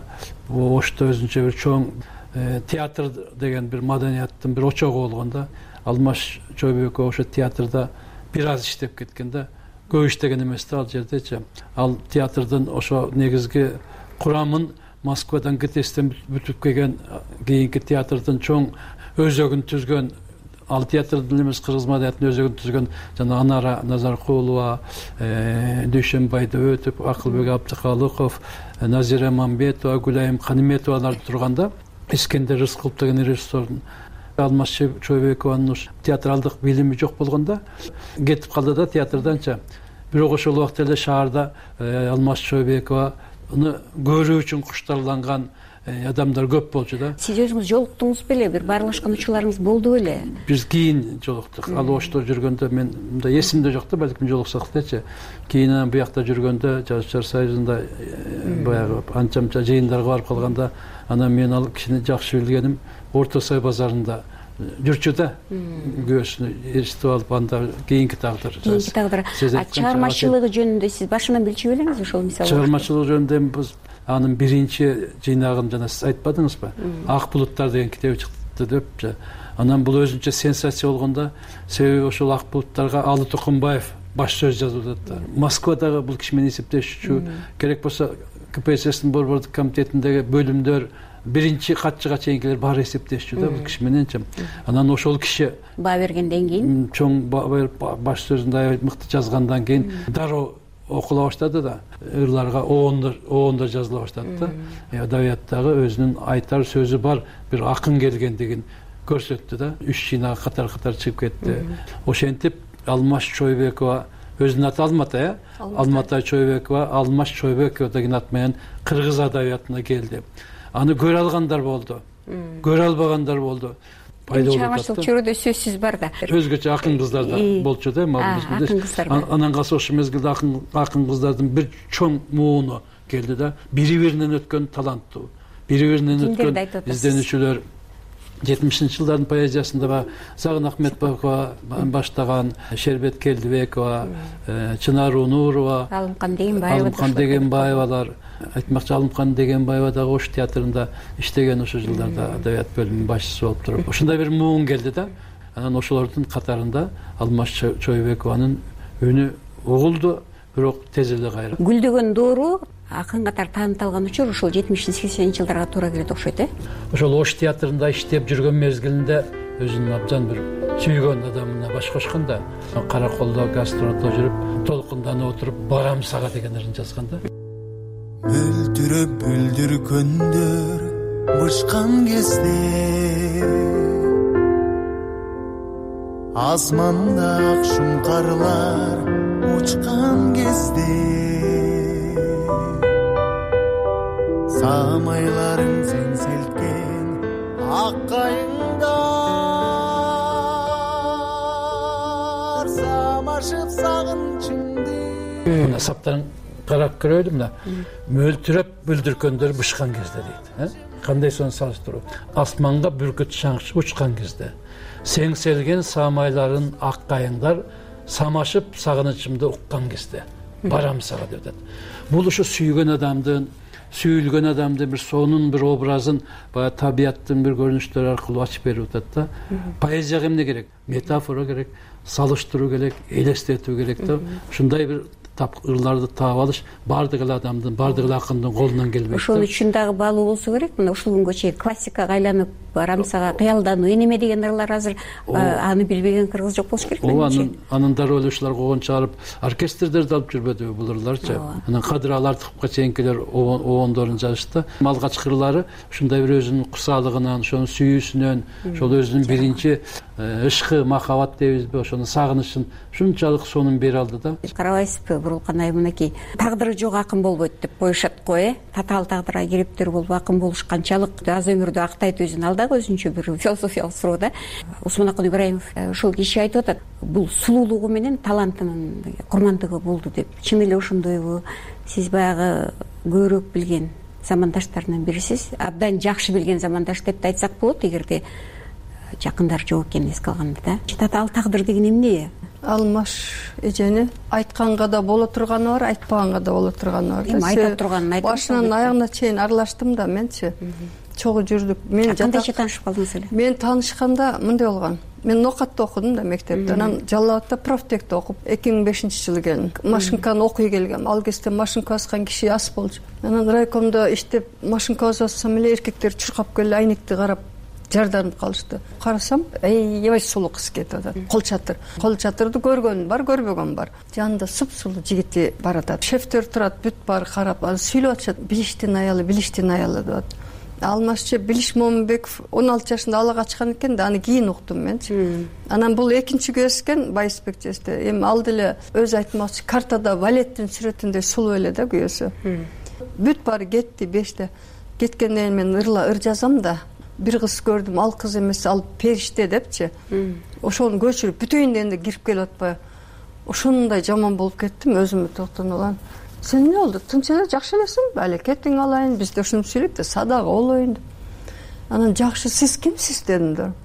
Ошто өзүнчө бир чоң театр деген бир маданияттын бир очогу болгон да. Алмаз Чойбеков ошо театрда бир аз иштеп кеткен да. Көп иштеген эмес да ал жердечи. Ал театрдын ошо негизги курамын Москвадан ГТСтен бүтүп келген кийинки театрдын чоң өзөгүн түзгөн, ал театрдын эмес кыргыз маданияттын өзөгүн түзгөн жана Анара Назаркулова, Дүйшөнбай Дөбөтов, Акылбек Абдыкалыков, Назира Мамбетова, Гүлайым Каниметовалар турганда, Искендер Рыскулов деген режиссердун Алмаз Чойбекованын театралдык билими жок болгондо кетип калды да театрданча. Бирок ошол убакта эле шаарда Алмаз Чойбекованы көрүү үчүн куштарланган адамдар көп болчу да. Сиз өзүңүз жолуктуңуз беле? Бир баарлашкан учурларыңыз болду беле? Биз кийин жолуктук. Ал Ошто жүргөндө мен мындай эсимде жок да, балким жолуксак дечи. Кийин буякта жүргөндө Жазушылар союзунда баягы анча-мынча жыйындарга барып калганда, анан мен ал кишини жакшы билгеним Орто Сай базарында жүрчү да күйөөсүнү эстип алып анда кийинки тагдыр кийинки тагдыр чыгармачылыгы жөнүндө сиз башынан билчү белеңиз ошол мисалы чыгармачылыгы жөнүндө биз анын биринчи жыйнагын жана сиз айтпадыңызбы ак булуттар деген китеби чыкты деп. Анан бул өзүнчө сенсация болгондо себеби ошол ак булуттарга Алы Тукумбаев баш сөз жазып атат. Москвадагы бул киши менен эсептешүүчү керек болсо ка пэ эс эстин борбордук комитетиндеги бөлүмдөр биринчи катчыга чейинкилер баары эсептешчү да бул киши мененчи. Анан ошол киши баа бергенден кийин чоң баш сөзүндө аябай мыкты жазгандан кийин дароо окула баштады да, ырларга оондор оондор жазыла баштады да. Адабияттагы өзүнүн айтар сөзү бар бир акын келгендигин көрсөттү да. Үч жыйнак катар катар чыгып кетти. Ошентип Алмаз Чойбекова, өзүнүн аты Алмата, э? Алмата Чойбекова, Алмаз Чойбекова деген ат менен кыргыз адабиятына келди. Аны көрө алгандар болду, көрө албагандар болду. Чыгармачылык чөйрөдө сөзсүз бар да. Өзгөчө акын кыздар да болчу да, анан калса ошол мезгилде акын акын кыздардын бир чоң мууну келди да. Бири биринен өткөн таланттуу, бири биринен өткөн изденүүчүлөр. жетимишинчи жылдардын поэзиясында ба Загын Ахметбекова баштаган, Шербет Келдибекова, Чынар Унурова, Алымкан Дегенбаева, Алымкан Дегенбаевалар, айтмакчы Алымкан Дегенбаева дагы Ош театрында иштеген ошол жылдарда адабият бөлүмүнүн башчысы болуп туруп. Ошондой бир муун келди да. Анан ошолордун катарында Алмаз Чойбекованын үнү угулду, бирок тез эле кайра. Гүлдөгөн доору акын катар таанытылган учур ошол жетимиш сексенинчи жылдарга туура келет окшойт, э? Ошол Ош театрында иштеп жүргөн мезгилинде өзүнүн абдан бир сүйгөн адамына баш кошкон да. Караколдо гастролдо жүрүп, толкунданып отуруп, барам сага деген ырын жазган да. Мөлтүрөп бүлдүр күндөр бышкан кезде асманда ак шумкарлар учкан кезде самайларың сен селткен ак кайыңдар самашып сагынчыңды. Мына саптарын карап көрөйдү мына. Мөлтүрөп бүлдүркөндөр бышкан кезде дейт. Кандай сону салыштыруу? Асманга бүркүт шаңчы учкан кезде, сеңселген самайларын ак кайыңдар самашып сагынычымды уккан кезде барам сага деп атат. Бул ушу сүйгөн адамдын, сүйүлгөн адамдын бир сонун бир образын баягы табияттын бир көрүнүштөрү аркылуу ачып берип атат да. Поэзияга эмне керек? Метафора керек, салыштыруу керек, элестетүү керек да. Ушундай бир ырларды таап алыш баардык эле адамдын, баардык эле акындын колунан келбейт. Ошол үчүн дагы баалуу болсо керек. Мына ушул күнгө чейин классикага айланып барам сага кыялдануу энеме деген ырлар азыр аны билбеген кыргыз жок болуш керек. Ооба, анын анын дароо эле ушулар койгон чыгарып оркестрдерди алып жүрбөдүбү бул ырларчы. Анан Кадыр Алартыповго чейинкилер оондорун жазышты. Алгачкы ырлары ушундай бир өзүнүн курсаалыгынан, ошонун сүйүүсүнөн, ошол өзүнүн биринчи ышкы, махаббат дейбизби, ошонун сагынычын ушунчалык сонун бере алды да. Карабайсызбы, Бурулкан айым мынакей тагдыры жок акын болбойт деп коюшат го, э? Татаал тагдырга кириптер болуп акын болуш канчалык аз өмүрдө актайт өзүн, ал дагы өзүнчө бир философиялык суроо да. Усманакын Ибраимов ушул киши айтып атат, бул сулуулугу менен талантынын курмандыгы болду деп. Чын эле ошондойбу? Сиз баягы көбүрөөк билген замандаштарынан бирисиз, абдан жакшы билген замандаш деп да айтсак болот, эгерде жакындар жок экенин эске алганда да. Татаал тагдыр деген эмне? Алмаш эжени айтканга да боло турганы бар, айтпаганга да боло турганы бар. Эми айта турганын айтып, башынан аягына чейин аралаштым да менчи. Чогуу жүрдүк. Мен кандайча таанышып калдыңыз эле? Мен таанышканда мындай болгон. Мен Нокатта окудум да мектепте. Анан Жалал Абадта профтекте окуп, эки миң бешинчи жылы келдим. Машинканы окуй келгем. Ал кезде машинка баскан киши аз болчу. Анан райкомдо иштеп, машинка бассам эле эркектер чуркап келип айнекти карап жарданып калышты. Карасам, аябай сулуу кыз кетип атат. Кол чатыр. Кол чатырды көргөн бар, көрбөгөн бар. Жанында супсулуу жигити бар атат. Шефтер турат, бүт бар карап, аны сүйлөп атышат. Билиштин аялы, билиштин аялы деп атат. Алмазчы Билиш Момунбеков он алты жашында алага чыккан экен да, аны кийин уктум менчи. Анан бул экинчи көз экен, Байысбек жесте. Эми ал деле өзү айтмакчы, картада балеттин сүрөтүндөй сулуу эле да күйөөсү. Бүт баары кетти беште. Кеткенден кийин мен ырла ыр жазам да. Бир кыз көрдүм, ал кыз эмес, ал периште депчи. Ошону көчүрүп бүтөйүн дегенде кирип келип атпайбы. Ошондой жаман болуп кеттим, өзүмө токтонуп алам. Сен эмне болду? Тынч эле, жакшы элесиң? Бали кетиң алайын, бизде ушуну сүйлөйт да, садак болоюн деп. Анан жакшы, сиз кимсиз дедим да.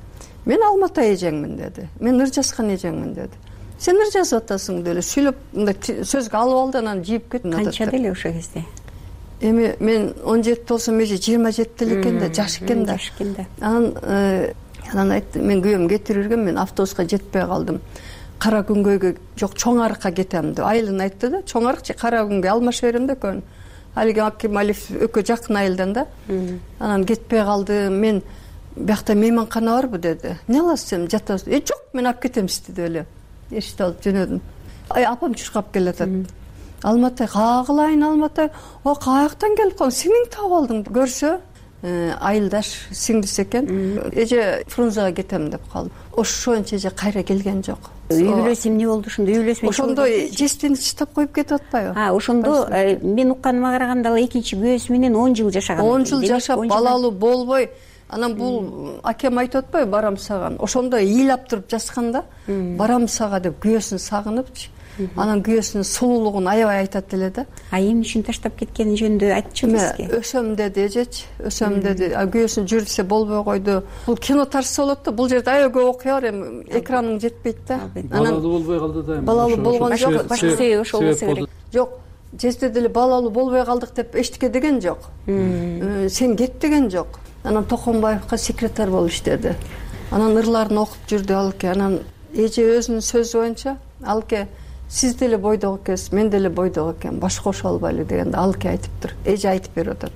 мен Алматай эжеңмин деди, мен ыр жазган эжеңмин деди. Сен ыр жазып атасың деле сүйлөп мындай сөзгө алып алды, анан жийип кетти. Канчада эле ошол кезде? Эми мен он жети болсом эже жыйырма жетиде элекен да, жаш экен да. Жаш экен да. Анан анан айтты, мен күйөөм кетирип жүргөн, мен автобуска жетпей калдым. Кара күнгөйгө жок, Чоң Арыкка кетем деп. Айылын айтты да, Чоң Арык же Кара күнгөй алмаша берем да экөөнү. Алиги Акималиев экөө жакын айылдан да. Анан кетпей калдым. Мен биякта мейманкана барбы деди. Не аласыз сен, жатасыз? Э, жок, мен алып кетем сизди деп эле. Эшикти алып жөнөдүм. Ай, апам чуркап келатат. Алматай, кагылайын Алматай. О, каяктан келип калдың? Сиңиң таап алдың. Көрсө, айылдаш сиңдиси экен. Эже Фрунзага кетем деп калдым. Ошончо эже кайра келген жок. Үй бүлөсү эмне болду ошондо? Үй бүлөсү ошондо жестени чыштап коюп кетип атпайбы? А, ошондо мен укканыма караганда ал экинчи күйөөсү менен он жыл жашаган. он жыл жашап, балалуу болбой, анан бул акем айтып атпайбы, барам саган. Ошондо ыйлап туруп жазганда, барам сага деп күйөөсүн сагынып, анан күйөөсүнүн сулуулугун аябай айтат эле да. А эмне үчүн таштап кеткени жөнүндө айтчы бизге. Өсөм деди эжечи, өсөм деди. Күйөөсүн жүрүлсө болбой койду. Бул кино тарса болот да, бул жерде аябай көп окуя бар, эми экранын жетпейт да. Балалуу болбой калды да. Балалуу болгон жок, башка себеби ошол болсо керек. Жок, жезде деле балалуу болбой калдык деп эчтеке деген жок. Сен кет деген жок. Анан Токонбаевка секретарь болуп иштеди. Анан ырларын окуп жүрдү алке. Анан эже өзүнүн сөзү боюнча, алке, сиз деле бойдок экенсиз, мен деле бойдок экенмин, баш кошо албайлы дегенде алке айтыптыр. Эже айтып берип атат.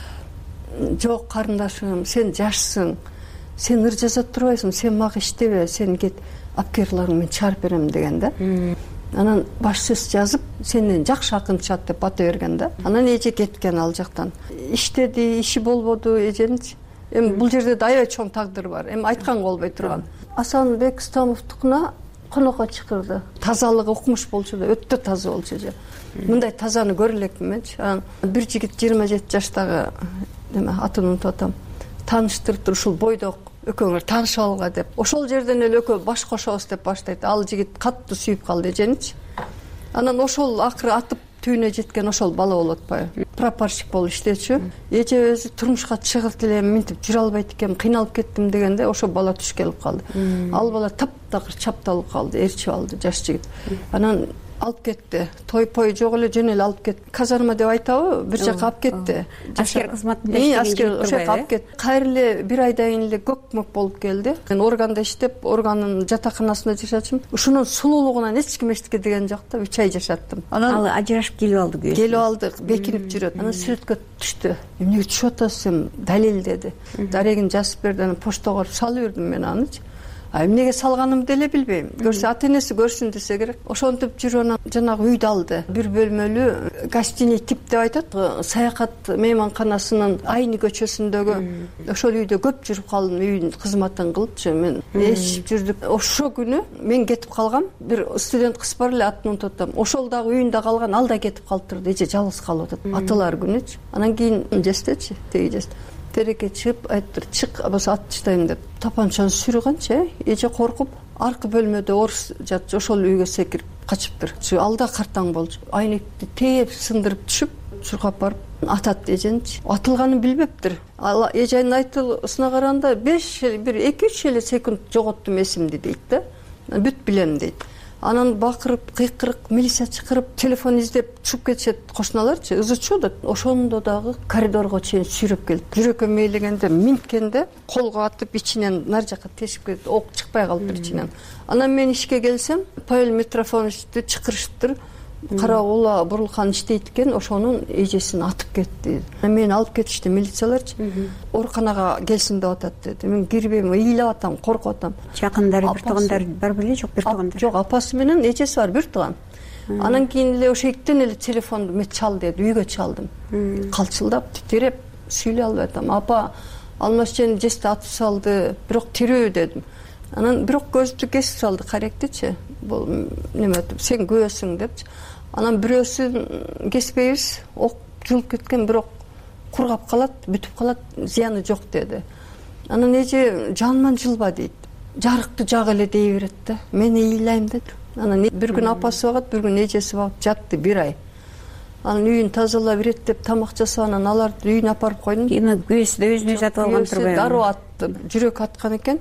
Жок карындашым, сен жашсың, сен ыр жаза турбайсың, сен мага иштебе, сен кет, апкерларың мен чыгарып берем деген да. Анан баш сөз жазып, сенден жакшы акын чыгат деп бата берген да. Анан эже кеткен ал жактан. Иштеди, иши болбоду эженин. Эми бул жерде да аябай чоң тагдыр бар. Эми айтканга болбой турган. Асанбек Стамовдукуна конокко чакырды. Тазалыгы укмуш болчу да, өтө таза болчу эже. Мындай тазаны көрө элекмин менчи. Анан бир жигит жыйырма жети жаштагы, эме атын унутуп атам, тааныштырып ушул бойдок экөөңөр таанышып алга деп. Ошол жерден эле экөө баш кошобуз деп баштайт. Ал жигит катты сүйүп калды эженичи. Анан ошол акыры атып түйүнө жеткен ошол бала болуп атпайбы? Прапорщик болуп иштечү. Эже өзү турмушка чыгып элем, минтип жүрө албайт экенмин, кыйналып кеттим дегенде ошол бала түш келип калды. Ал бала таптакыр чапталып калды, ээрчип алды жаш жигит. Анан алып кетти. Той-пой жок эле жөн эле алып кетти. Казарма деп айтабы, бир жака алып кетти. Аскер кызматында иштеген аскер ошо алып кетти. Кайра эле бир айдан кийин эле көкмөк болуп келди. Мен органда иштеп, органдын жатаканасында жашачым. Ушунун сулуулугунан эч ким эчтеке деген жок да, үч ай жашаттым. Анан ал ажырашып келип алды күйөөсү. Келип алды, бекинип жүрөт. Анан сүрөткө түштү. Эмнеге түшүп атасың? Далил деди. Дарегин жазып берди, анан поштага салып бердим мен анычы. А эмнеге салганымды деле билбейм. Көрсө ата энеси көрсүн десе керек. Ошентип жүрүп анан жанагы үйдү алды. Бир бөлмөлүү гостиный тип деп айтат. Саякат мейманканасынын Айны көчөсүндөгү ошол үйдө көп жүрүп калдым, үйдүн кызматын кылыпчы. Мен эшип жүрдүк. Ошо күнү мен кетип калгам. Бир студент кыз бар эле, атын унутуп атам. Ошол дагы үйүндө калган, ал да кетип калыптыр. Эже жалгыз калып атат. Аталар күнүчү. Анан кийин жестечи, теги жест. Тереке чыгып айттыр, чык, болсо ат таштайм деп. Тапанчаны сүйрөгөнчү, эже коркуп, аркы бөлмөдө орус жатчу, ошол үйгө секирип качыптыр. Алда картаң болчу. Айнекти тээп сындырып түшүп, чуркап барып атат эженичи. Атылганын билбептир. Ал эженин айтуусуна караганда беш бир эки үч эле секунд жоготтум эсимди дейт да. Бүт билем дейт. Анан бакырып, кыйкырык, милиция чакырып, телефон издеп чыгып кетишет кошуналарчы, ызычуу да. Ошондо дагы коридорго чейин сүйрөп келди. Жүрөккө мейлегенде, минткенде колго атып ичинен нар жака тешип кетти. Ок чыкпай калыптыр ичинен. Анан мен ишке келсем, Павел Митрофановичти чакырышыптыр. Карагула Бурулхан иштейт экен, ошонун эжесин атып кетти. Мени алып кетишти милицияларчы. Ооруканага келсин деп атат деди. Мен кирбейм, ыйлап атам, коркуп атам. Жакындары, бир туугандар бар беле, жок бир туугандар? Жок, апасы менен эжеси бар, бир тууган. Анан кийин эле ошо эктен эле телефонду мен чал деди, үйгө чалдым. Калчылдап, титиреп, сүйлөй албай атам. Апа, Алмашжан жести атып салды, бирок тирүү дедим. Анан бирок көздү кесип салды, каректичи. Бул неме деп, сен күйөөсүң депчи. Анан бирөөсүн кеспейбиз, ок жылып кеткен, бирок кургап калат, бүтүп калат, зыяны жок деди. Анан эже жанман жылба дейт. Жарыкты жак эле дей берет да. Мен ыйлайм деди. Анан бир күн апасы багат, бир күн эжеси багып жатты бир ай. Анан үйүн тазалап берет деп тамак жасап, анан аларды үйүнө апарып койдум. Эми күйөөсү да өзүнө жатып алган турбайбы? Дароо атты, жүрөк аткан экен.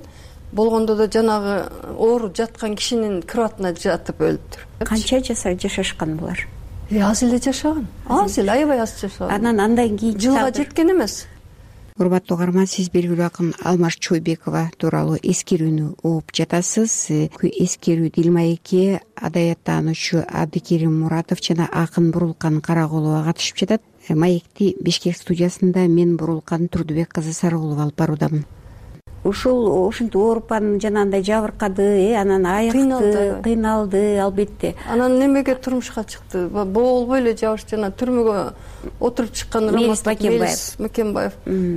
болгондо да жанагы оору жаткан кишинин кроватына жатып өлүптүр. Канча жашашкан булар? Аз эле жашаган, аз эле, аябай аз жашаган. Анан андан кийин жылга жеткен эмес. Урматтуу угарман, сиз белгилүү акын Алмаз Чойбекова тууралуу эскерүүнү угуп жатасыз. Эскерүү Дилмаекке адаяттануучу Абдикерим Муратов жана акын Бурулкан Карагулова катышып жатат. Маекти Бишкек студиясында мен Бурулкан Турдубек кызы Сарыгулова алып баруудамын. Ушул ушинтип ооруп анан жанагындай жабыркады, анан айыкты, кыйналды албетте. Анан немеге турмушка чыкты? Болбой эле жабыш жана түрмөгө отуруп чыккан Мелис Мекенбаев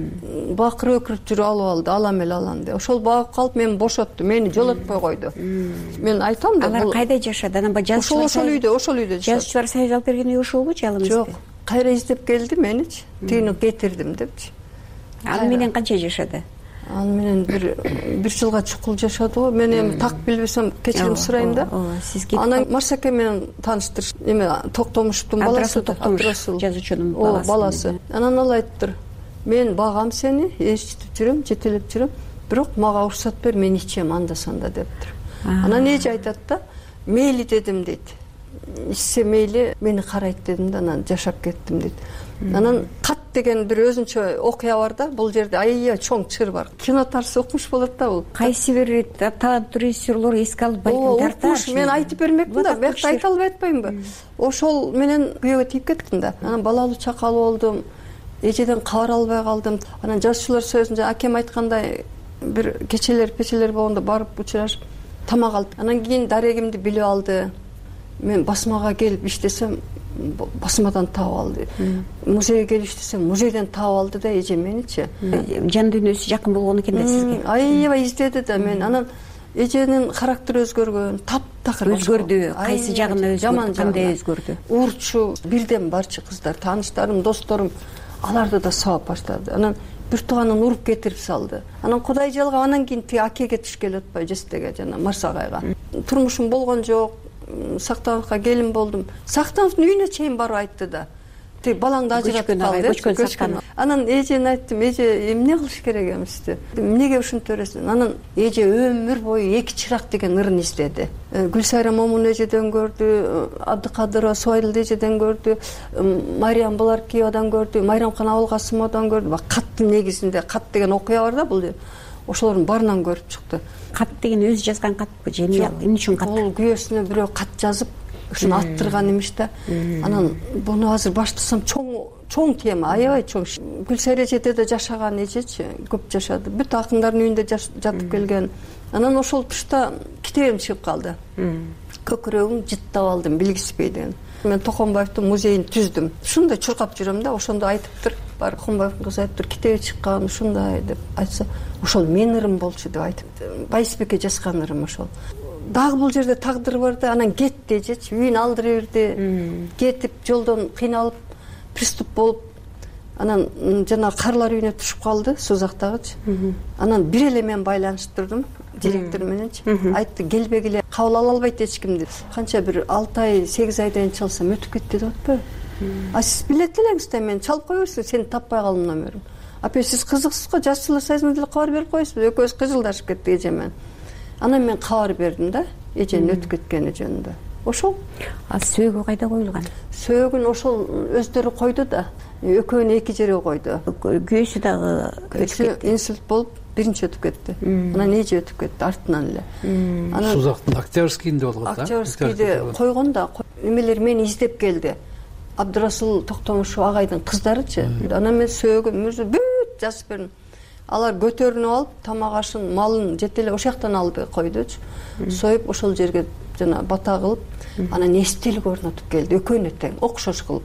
бакырып өкүрүп жүрүп алып алды, алам эле алам деп. Ошол багып калып мени бошотту, мени жолотпой койду. Мен айтам да, алар кайда жашады? Анан ошол ошол үйдө, ошол үйдө жашады. Жазуучулар союзу алып берген үй ошолбу же ал эмеспи? Жок, кайра издеп келди меничи, тигини кетирдим депчи. Ал менен канча жашады? Ал менен бир бир жылга чукул жашады го. Мен эми так билбесем кечирим сурайм да. Анан Марсаке менен тааныштырыш. Эме Токтомушевдун баласы, Абдрасул жазуучунун баласы. баласы. Анан ал айттыр: "Мен багам сени, эчитип жүрөм, жетелеп жүрөм, бирок мага уруксат бер, мен ичем анда санда" дептир. Анан эже айтат да: "Мейли дедим" дейт. "Ичсе мейли, мени карайт" дедим да, анан жашап кеттим дейт. Анан кат деген бир өзүнчө окуя бар да, бул жерде аябай чоң чыр бар. Кино тарсы укмуш болот да бул. Кайсы бир таланттуу режиссерлор эске алып айтат. Мен айтып бермекмин да, бияқта айта албай атпаймынбы? Ошол менен күйөөгө тийип кеттим да. Анан балалуу чакалуу болдум. Эжеден кабар албай калдым. Анан жазуучулар союзунда акем айткандай бир кечелер, печелер болгондо барып учурашып тамак алды. Анан кийин дарегимди билип алды. Мен басмага келип иштесем, басмадан таап алды. Музейге келип иштесем, музейден таап алды да эже меничи. Жан дүйнөсү жакын болгон экен да сизге. Аябай издеди да мен. Анан эженин характери өзгөргөн, таптакыр өзгөрдү. Кайсы жагына өзгөрдү? Кандай өзгөрдү? Урчу, бирден барчы кыздар, тааныштарым, досторум аларды да сабап баштады. Анан бир тууганын уруп кетирип салды. Анан Кудай жалгап, анан кийин тиги акеге түшкеле атпай, жестеге жана Марсагайга. Турмушум болгон жок. Сактановго келин болдум. Сактановдун үйүнө чейин барып айтты да. Тиги балаңды ажыратып кал деп. Анан эжене айттым: "Эже, эмне кылыш керек эмести? Эмнеге ушинте бересиң?" Анан эже өмүр бою эки чырак деген ырын издеди. Гүлсайра Момун эжеден көрдү, Абдыкадырова Суайыл эжеден көрдү, Мариям Буларкиевадан көрдү, Майрамкан Абылкасымовдон көрдү. Каттын негизинде, кат деген окуя бар да бул. Ошолордун баарынан көрүп чыкты. Кат деген өзү жазган катпы же эмне? Эмне үчүн кат? Бул күйөөсүнө бирөө кат жазып, ушуну аттырган имиш да. Анан буну азыр баштасам чоң чоң тема, аябай чоң. Гүлсайра эжеде да жашаган эжечи, көп жашады. Бүт акындардын үйүндө жатып келген. Анан ошол тушта китебим чыгып калды. Көкүрөгүм жыттап алдым, билгиспей деген. Мен Токонбаевдин музейин түздүм. Ушундай чуркап жүрөм да, ошондо айтыптыр. Бар Токонбаевдин кызы айтыптыр, китеби чыккан, ушундай деп айтса, ошол мен ырым болчу деп айтыптыр. Байсбекке жазган ырым ошол. Дагы бул жерде тагдыр бар да, анан кетти эжечи, үйүн алдыра берди. Кетип жолдон кыйналып, приступ болуп, анан жана карлар үйүнө түшүп калды, Сузактагычы. Анан бир эле мен байланыштырдым директор мененчи. Айтты: "Келбегиле, кабыл ала албайт эч ким" деп. Канча бир алты ай, сегиз айдан чалсам өтүп кетти деп атпайбы? А сиз билет элеңиз да, мен чалып кое берсиң, сени таппай калдым номерин. Апа, сиз кызыксыз го, жазуучулар союзуна деле кабар берип коесузбу? Экөөбүз кыжылдашып кеттик эже менен. Анан мен кабар бердим да, эженин өтүп кеткени жөнүндө. Ошол. А сөөгү кайда коюлган? Сөөгүн ошол өздөрү койду да. Экөөнү эки жерге койду. Күйөөсү дагы өтүп кетти. Инсульт болуп, биринчи өтүп кетти. Анан эже өтүп кетти артынан эле. Анан Сузактын Октябрьскийинде болгон да. Октябрьскийде койгон да. Эмелер мени издеп келди. Абдрасул Токтомушев агайдын кыздарычы. Анан мен сөөгүм бүт жазып бердим. Алар көтөрүнүп алып, тамак ашын, малын жетелеп ошол жактан алып койдучу. Союп ошол жерге жана бата кылып, анан эстелик орнотуп келди. Экөөнү тең окшош кылып.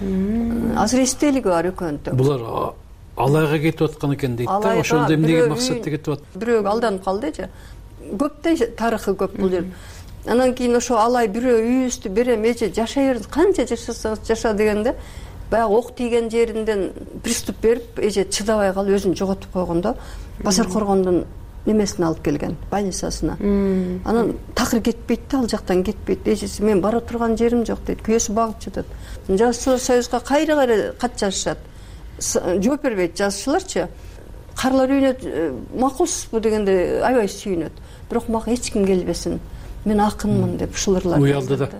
Азыр эстелиги бар экөөнүн. Булар алайга кетип аткан экен дейт да. Ошондо эмнеге максатта кетип атты? Бирөө алданып калды эже. Көп да тарыхы көп бул жер. Анан кийин ошо алай бирөө үйүбүздү берем, эже жашай бериңиз, канча жашасаңыз жаша дегенде, баягы ок тийген жеринден приступ берип, эже чыдабай калып өзүн жоготуп койгондо, Базар Коргондун немесине алып келген, больницасына. Анан такыр кетпейт да, ал жактан кетпейт. Эжеси: "Мен бара турган жерим жок" дейт. Күйөөсү багып жатат. Жазуучулар союзга кайра-кайра кат жазышат. Жооп бербейт жазуучуларчы. карлар үйүнө макулсузбу дегенде аябай сүйүнөт. Бирок мага эч ким келбесин, мен акынмын деп ушул ырларды уялды да.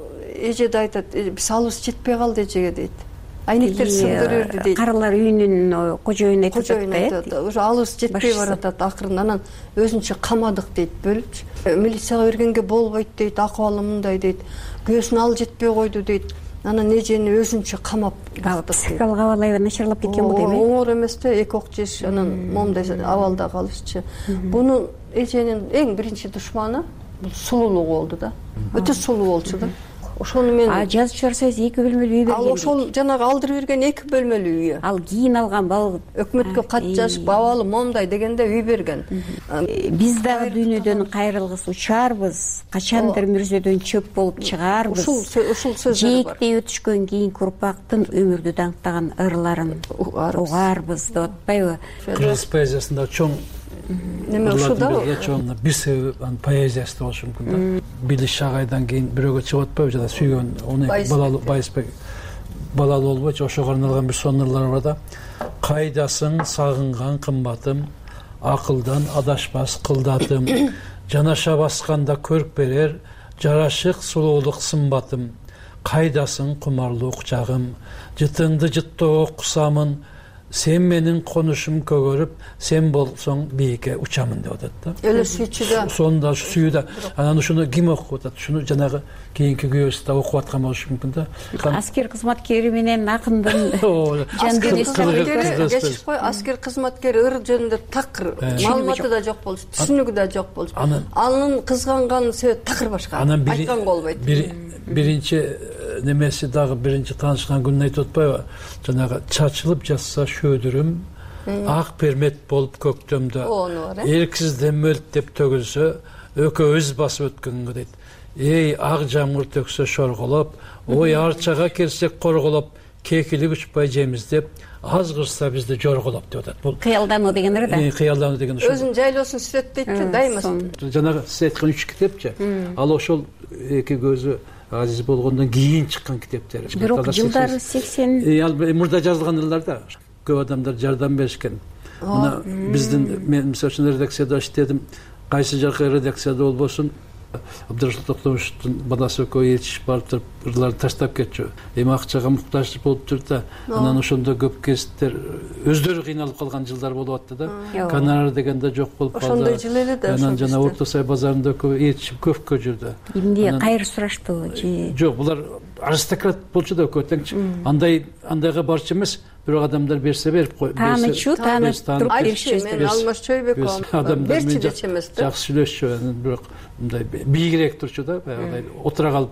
Эже да айтат, биз алыбыз жетпей калды эжеге дейт. Айнектер сындырып берди дейт. Карлар үйүнүн кожоюну айтып Кожоюну айтат. Уже алыбыз жетпей баратат акырын. Анан өзүнчө камадык дейт, бөлүпчү. Милицияга бергенге болбойт дейт, акыбалы мындай дейт. Күйөөсүн ал жетпей койду дейт. Анан эжени өзүнчө камап психикалык абалы аябай начарлап кеткен бул эми. Оңор эмес да, эки ок жеш анан момундай абалда калышчы. Бунун эженин эң биринчи душманы бул сулуулугу болду да. Өтө сулуу болчу да. Ошону мен А жазып чыгарсаңыз эки бөлмөлүү үй берген. Ал ошол жанагы алдырып берген эки бөлмөлүү үй. Ал кийин алган бал өкмөткө кат жазып абалы момундай дегенде үй берген. Биз дагы дүйнөдөн кайрылгыс учарбыз, качандыр мүрзөдөн чөп болуп чыгарбыз. Ушул ушул сөздөр бар. Жээктей өтүшкөн кийинки урпактын өмүрдү даңктаган ырларын угарбыз деп атпайбы? Кыргыз поэзиясында чоң неме ушуда чоң бир себеби анын поэзиясы болушу мүмкүн да. Билиш агайдан кийин бирөөгө чыгып атпайбы жана сүйгөн он эки балалуу Байысбек балалуу болбойчу ошого арналган бир сонун ырлар бар да. Кайдасың сагынган кымбатым, акылдан адашпас кылдатым, жанаша басканда көрк берер, жарашык сулуулук сымбатым, кайдасың кумарлуу кучагым, жытыңды жыттоо кусамын, сен менин конушум көгөрүп, сен болсоң бийикке учамын деп атат да. Эле сүйчү да. Сонда сүйүү да. Анан ушуну ким окуп атат? Шуну жанагы кийинки күйөөсү да окуп аткан болушу мүмкүн да. Аскер кызматкери менен акындын жан денеси кечип кой, аскер кызматкери ыр жөнүндө такыр маалыматы да жок болчу, түшүнүгү да жок болчу. Анын кызганган себеби такыр башка. Айткан болбойт. Биринчи немеси дагы биринчи таанышкан күнүн айтып атпайбы? Жанагы чачылып жатса шөөдүрүм, ак пермет болуп көктөмдө, эрксиз демөлт деп төгүлсө, өкөбүз басып өткөнгө дейт. Эй, ак жамгыр төксө шорголоп, ой арчага келсек корголоп, кекилип учпай жемиз деп, аз кырса бизди жорголоп деп атат. Бул кыялдануу деген ыр да. Кыялдануу деген ошол. Өзүн жайлоосун сүрөттөйт да, дайыма. Жанагы сиз айткан үч китепчи, ал ошол эки көзү азиз болгондон кийин чыккан китептер. Бирок жылдары сексен Ал мурда жазылган ырлар да. Көп адамдар жардам беришкен. Мына биздин мен мисалы үчүн редакцияда иштедим. Кайсы жака редакцияда болбосун, Абдрашыл Токтомушевдун баласы экөө ээрчишип барып туруп ырларды таштап кетчү. Эми акчага муктаж болуп тур да. Анан ошондо көп кесиптер өздөрү кыйналып калган жылдар болуп атты да. Гонорар деген да жок болуп калды. Ошондой жыл эле да. Анан жана Орто Сай базарында экөө ээрчишип көпкө жүрдү. Эмне кайыр сураштыбы же? Жок, булар аристократ болчу да экөө теңчи. Андай андайга барчу эмес. Бирок адамдар берсе берип кой. Таанычу, таанып туруп беришчү. Мен Алмаз Чойбеков адамдар менен жакшы сүйлөшчү. Бирок мындай бийигирээк турчу да, баягыдай отура калып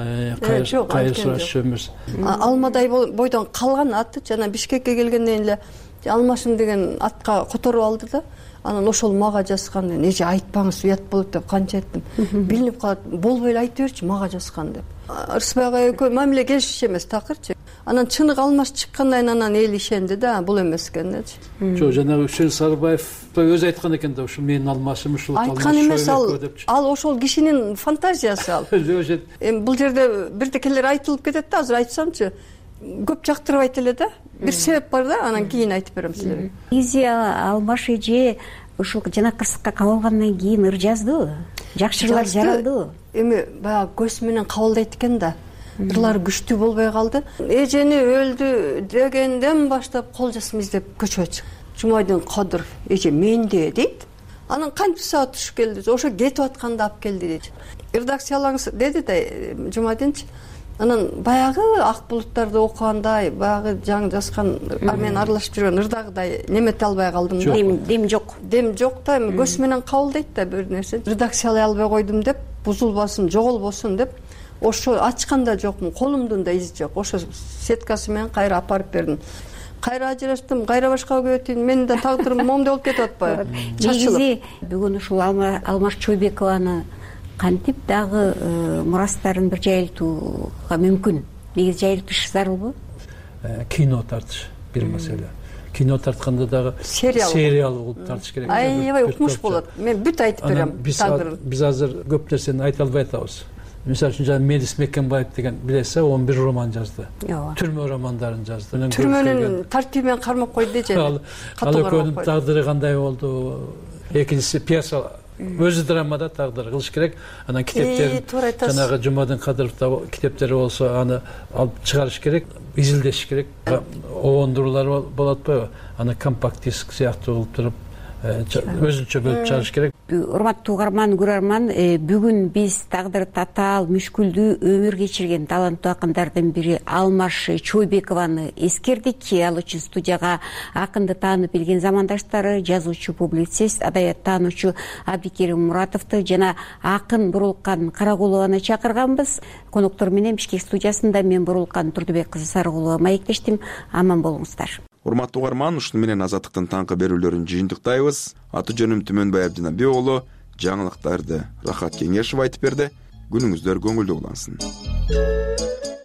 кайыр кайыр сурашчу эмес. Алмадай бойдон калган аты жана Бишкекке келгенден эле Алмашым деген атка которуп алды да. Анан ошол мага жазган, эже айтпаңыз уят болот деп канча айттым. Билинип калат, болбой эле айта берчи мага жазган деп. Ырысбай ага экөө мамиле келишчү эмес такырчы. Анан чынык Алмаш чыккандан анан эл ишенди да, бул эмес экенчи. Жок, жанагы Үчөн Сарыбаев өзү айткан экен да, ушу менин Алмашым, ушул айткан эмес ал. Ал ошол кишинин фантазиясы ал. Эми бул жерде бирдекелер айтылып кетет да, азыр айтсамчы. Көп жактырбайт эле да. Бир себеп бар да, анан кийин айтып берем силерге. Изи Алмаш эже ушул жана кырсыкка кабылгандан кийин ыр жазды. Жакшы ырлар жаралды. Эми баягы көз менен кабылдайт экен да. Ырлар күчтүү болбой калды. Эжени өлдү дегенден баштап кол жазма издеп көчөгө чыкты. Жумайдын Кадыр эже менде дейт. Анан кантип саат түшүп келди? Ошо кетип атканда алып келди дейт. Редакциялаңыз деди да Жумайдынчы. Анан баягы ак булуттарды окугандай, баягы жаңы жазган мен аралашып жүргөн ырдагыдай немете албай калдым. Дем дем жок. Дем жок да, эми көз менен кабылдайт да бир нерсе. Редакциялай албай койдум деп, бузулбасын, жоголбосун деп, ошо ачканда жокмун, колумдун да изи жок. Ошо сеткасы менен кайра апарып бердим. Кайра ажыраштым, кайра башка өтүн, менин да тагдырым момундай болуп кетип атпайбы? Негизи бүгүн ушул Алмаш Чойбекованы кантип дагы мурастарын бир жайылтууга мүмкүн? Негизи жайылтыш зарылбы? Кино тартыш бир маселе. Кино тартканда дагы сериал болуп тартыш керек. Аябай укмуш болот. Мен бүт айтып берем. Биз азыр көп нерсени айта албай атабыз. мисалы үчүн жана Медис Мекенбаев деген билесиз, он бир роман жазды. Ооба. Түрмө романдарын жазды. Түрмөнүн тартиби менен кармап койду же. Ал экөөнүн тагдыры кандай болду? Экинчиси пьеса, өзү драмада тагдыр кылыш керек. Анан китептерин жанагы Жумадин Кадыровдо китептери болсо аны алып чыгарыш керек, изилдеш керек. Обондуруулар болот атпайбы? Аны компакт диск сыяктуу кылып туруп өзүнчө бөлүп чыгарыш керек. Урматтуу угарман, көрөрман, бүгүн биз тагдыры татаал, мүшкүлдүү өмүр кечирген таланттуу акындардын бири Алмаш Чойбекованы эскердик. Ал үчүн студияга акынды таанып билген замандаштары, жазуучу, публицист, адабият таануучу Абдикерим Муратовду жана акын Бурулкан Карагулованы чакырганбыз. Коноктор менен Бишкек студиясында мен Бурулкан Турдубек кызы Сарыгулова маектештим. Аман болуңуздар. Урматтуу угарман, ушуну менен Азаттыктын таңкы берүүлөрүн жыйынтыктайбыз. Аты жөнүм Түмөнбай Абдинабек уулу. Жаңылыктарды Рахат Кеңешев айтып берди. Күнүңүздөр көңүлдүү улансын.